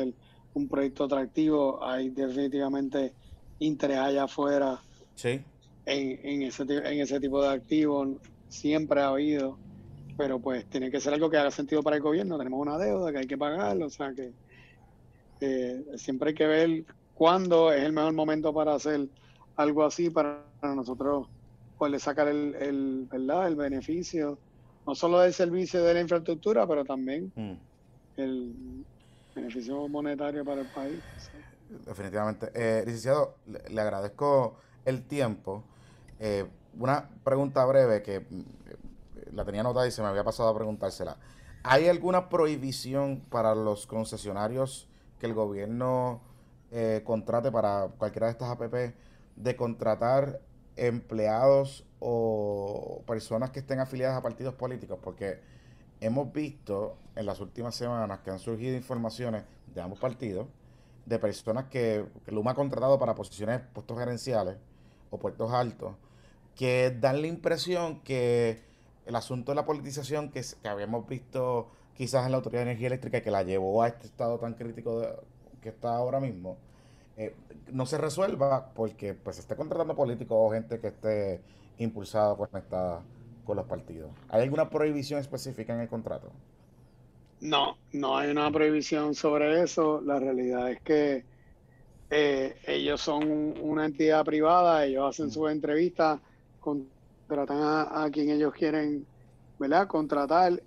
un proyecto atractivo, hay definitivamente interés allá afuera Sí. en ese tipo de activos, siempre ha habido, pero pues tiene que ser algo que haga sentido para el gobierno. Tenemos una deuda que hay que pagar, o sea que siempre hay que ver cuándo es el mejor momento para hacer algo así para nosotros poderle sacar ¿verdad? El beneficio, no solo del servicio de la infraestructura, pero también el beneficio monetario para el país. ¿Sí? Definitivamente. Licenciado, le agradezco el tiempo. Una pregunta breve que la tenía anotada y se me había pasado a preguntársela. ¿Hay alguna prohibición para los concesionarios que el gobierno contrate para cualquiera de estas APP de contratar empleados o personas que estén afiliadas a partidos políticos? Porque hemos visto en las últimas semanas que han surgido informaciones de ambos partidos de personas que Luma ha contratado para posiciones, puestos gerenciales o puestos altos, que dan la impresión que el asunto de la politización que habíamos visto quizás en la Autoridad de Energía Eléctrica y que la llevó a este estado tan crítico que está ahora mismo, no se resuelva porque pues se esté contratando políticos o gente que esté impulsada o conectada con los partidos. ¿Hay alguna prohibición específica en el contrato? No, no hay una prohibición sobre eso. La realidad es que ellos son una entidad privada, ellos hacen sus entrevistas, contratan a quien ellos quieren, ¿verdad? Contratar.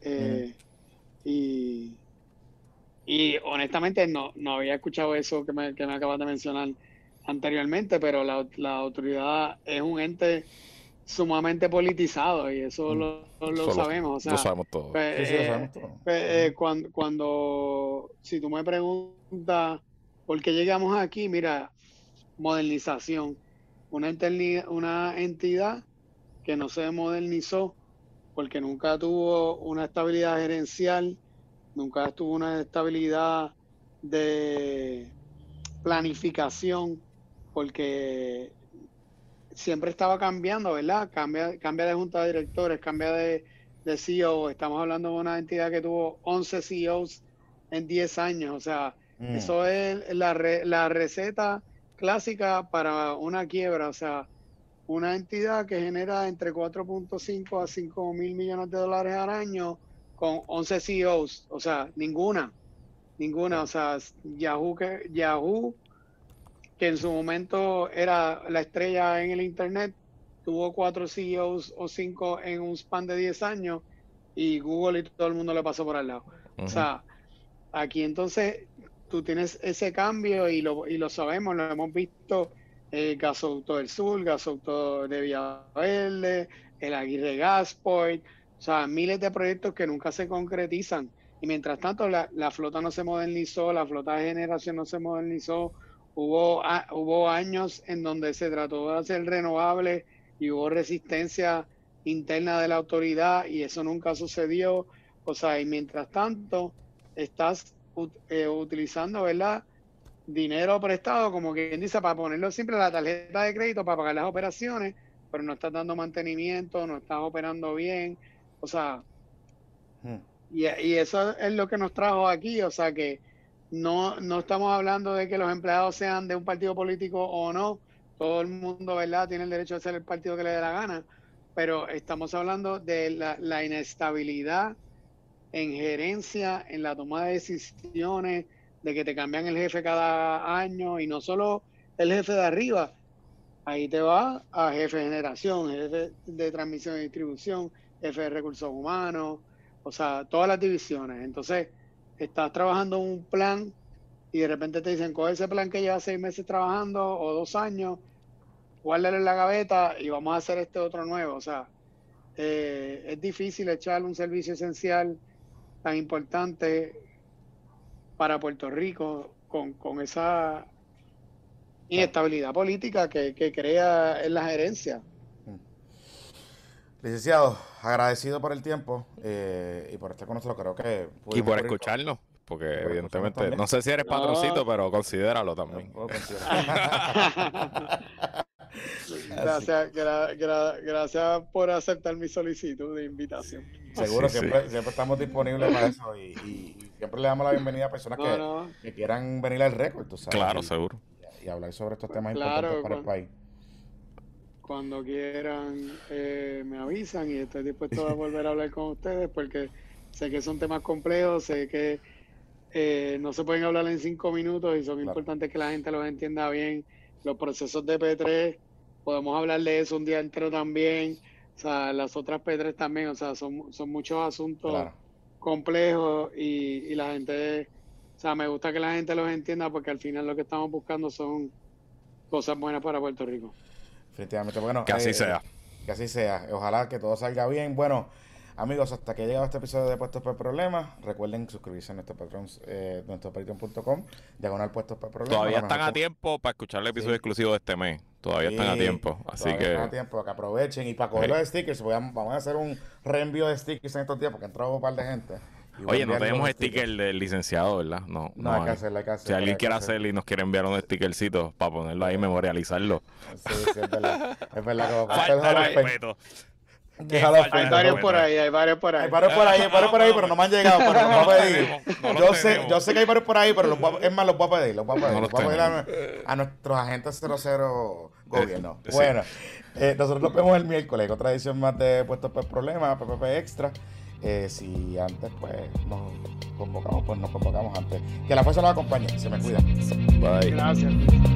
Y honestamente no había escuchado eso que me acabas de mencionar anteriormente, pero la autoridad es un ente sumamente politizado y eso lo sabemos. O sea, lo sabemos todo. pues, Sí, lo sabemos todo. si tú me preguntas por qué llegamos aquí, mira, modernización, una entidad que no se modernizó porque nunca tuvo una estabilidad gerencial, nunca tuvo una estabilidad de planificación, porque siempre estaba cambiando, ¿verdad? Cambia de junta de directores, cambia de CEO. Estamos hablando de una entidad que tuvo 11 CEOs en 10 años. O sea, eso es la receta clásica para una quiebra. O sea, una entidad que genera entre 4.5 a 5 mil millones de dólares al año con 11 CEOs. O sea, ninguna. O sea, Yahoo, que en su momento era la estrella en el Internet, tuvo 4 CEOs o 5 en un span de 10 años y Google y todo el mundo le pasó por al lado. O sea, aquí entonces tú tienes ese cambio y lo sabemos, lo hemos visto, Gasoducto del Sur, Gasoducto de Villaverde, el Aguirre Gasport, o sea, miles de proyectos que nunca se concretizan. Y mientras tanto, la flota no se modernizó, la flota de generación no se modernizó. Hubo años en donde se trató de hacer renovable y hubo resistencia interna de la autoridad y eso nunca sucedió. O sea, y mientras tanto, estás utilizando, ¿verdad? Dinero prestado, como quien dice, para ponerlo siempre en la tarjeta de crédito para pagar las operaciones, pero no estás dando mantenimiento, no estás operando bien. O sea, y eso es lo que nos trajo aquí. O sea, que no estamos hablando de que los empleados sean de un partido político o no. Todo el mundo, ¿verdad?, tiene el derecho a ser el partido que le dé la gana. Pero estamos hablando de la inestabilidad en gerencia, en la toma de decisiones, de que te cambian el jefe cada año y no solo el jefe de arriba. Ahí te va a jefe de generación, jefe de transmisión y distribución, jefe de recursos humanos, o sea, todas las divisiones. Entonces, estás trabajando un plan y de repente te dicen, coge ese plan que lleva 6 meses trabajando o 2 años, guárdalo en la gaveta y vamos a hacer este otro nuevo. O sea, es difícil echarle un servicio esencial tan importante para Puerto Rico con esa inestabilidad política que crea en la gerencia. Licenciado, agradecido por el tiempo y por estar con nosotros. Creo que y por escucharnos, porque evidentemente, no sé si eres patroncito, pero considéralo también. Gracias por aceptar mi solicitud de invitación. Seguro, siempre estamos disponibles para eso y siempre le damos la bienvenida a personas que quieran venir al récord, tú sabes. Claro, seguro. Y hablar sobre estos temas importantes para el país. Cuando quieran me avisan y estoy dispuesto a volver a hablar con ustedes porque sé que son temas complejos, sé que no se pueden hablar en 5 minutos y son importantes que la gente los entienda bien. Los procesos de P3, podemos hablar de eso un día entero también, o sea, las otras P3 también, o sea, son muchos asuntos complejos y la gente, o sea, me gusta que la gente los entienda porque al final lo que estamos buscando son cosas buenas para Puerto Rico. Definitivamente, bueno. Que así sea. Que así sea. Ojalá que todo salga bien. Bueno, amigos, hasta que ha llegado este episodio de Puestos por Problemas, recuerden suscribirse a nuestro patreon.com, diagonal Puestos por Problemas. Todavía están a tiempo para escuchar el episodio exclusivo de este mes. Todavía están a tiempo. Así que están a tiempo, que aprovechen. Y para coger los stickers, vamos a hacer un reenvío de stickers en estos días porque entró un par de gente. Oye, no tenemos sticker del licenciado, ¿verdad? No, hay que hacerlo. Si alguien quiere hacerlo y nos quiere enviar un stickercito para ponerlo ahí y memorializarlo. Sí, es verdad. Es verdad que va a Falta el respeto. Hay varios por ahí. Hay varios por ahí, pero no me han llegado, pero los voy a pedir. Yo sé que hay varios por ahí, pero los voy a pedir. Los voy a pedir a nuestros agentes 00 gobierno. Bueno, nosotros nos vemos el miércoles, otra edición más de Puestos por Problemas, PPP Extra. Si antes pues nos convocamos antes. Que la fuerza nos acompañe. Se me cuida. Bye. Gracias.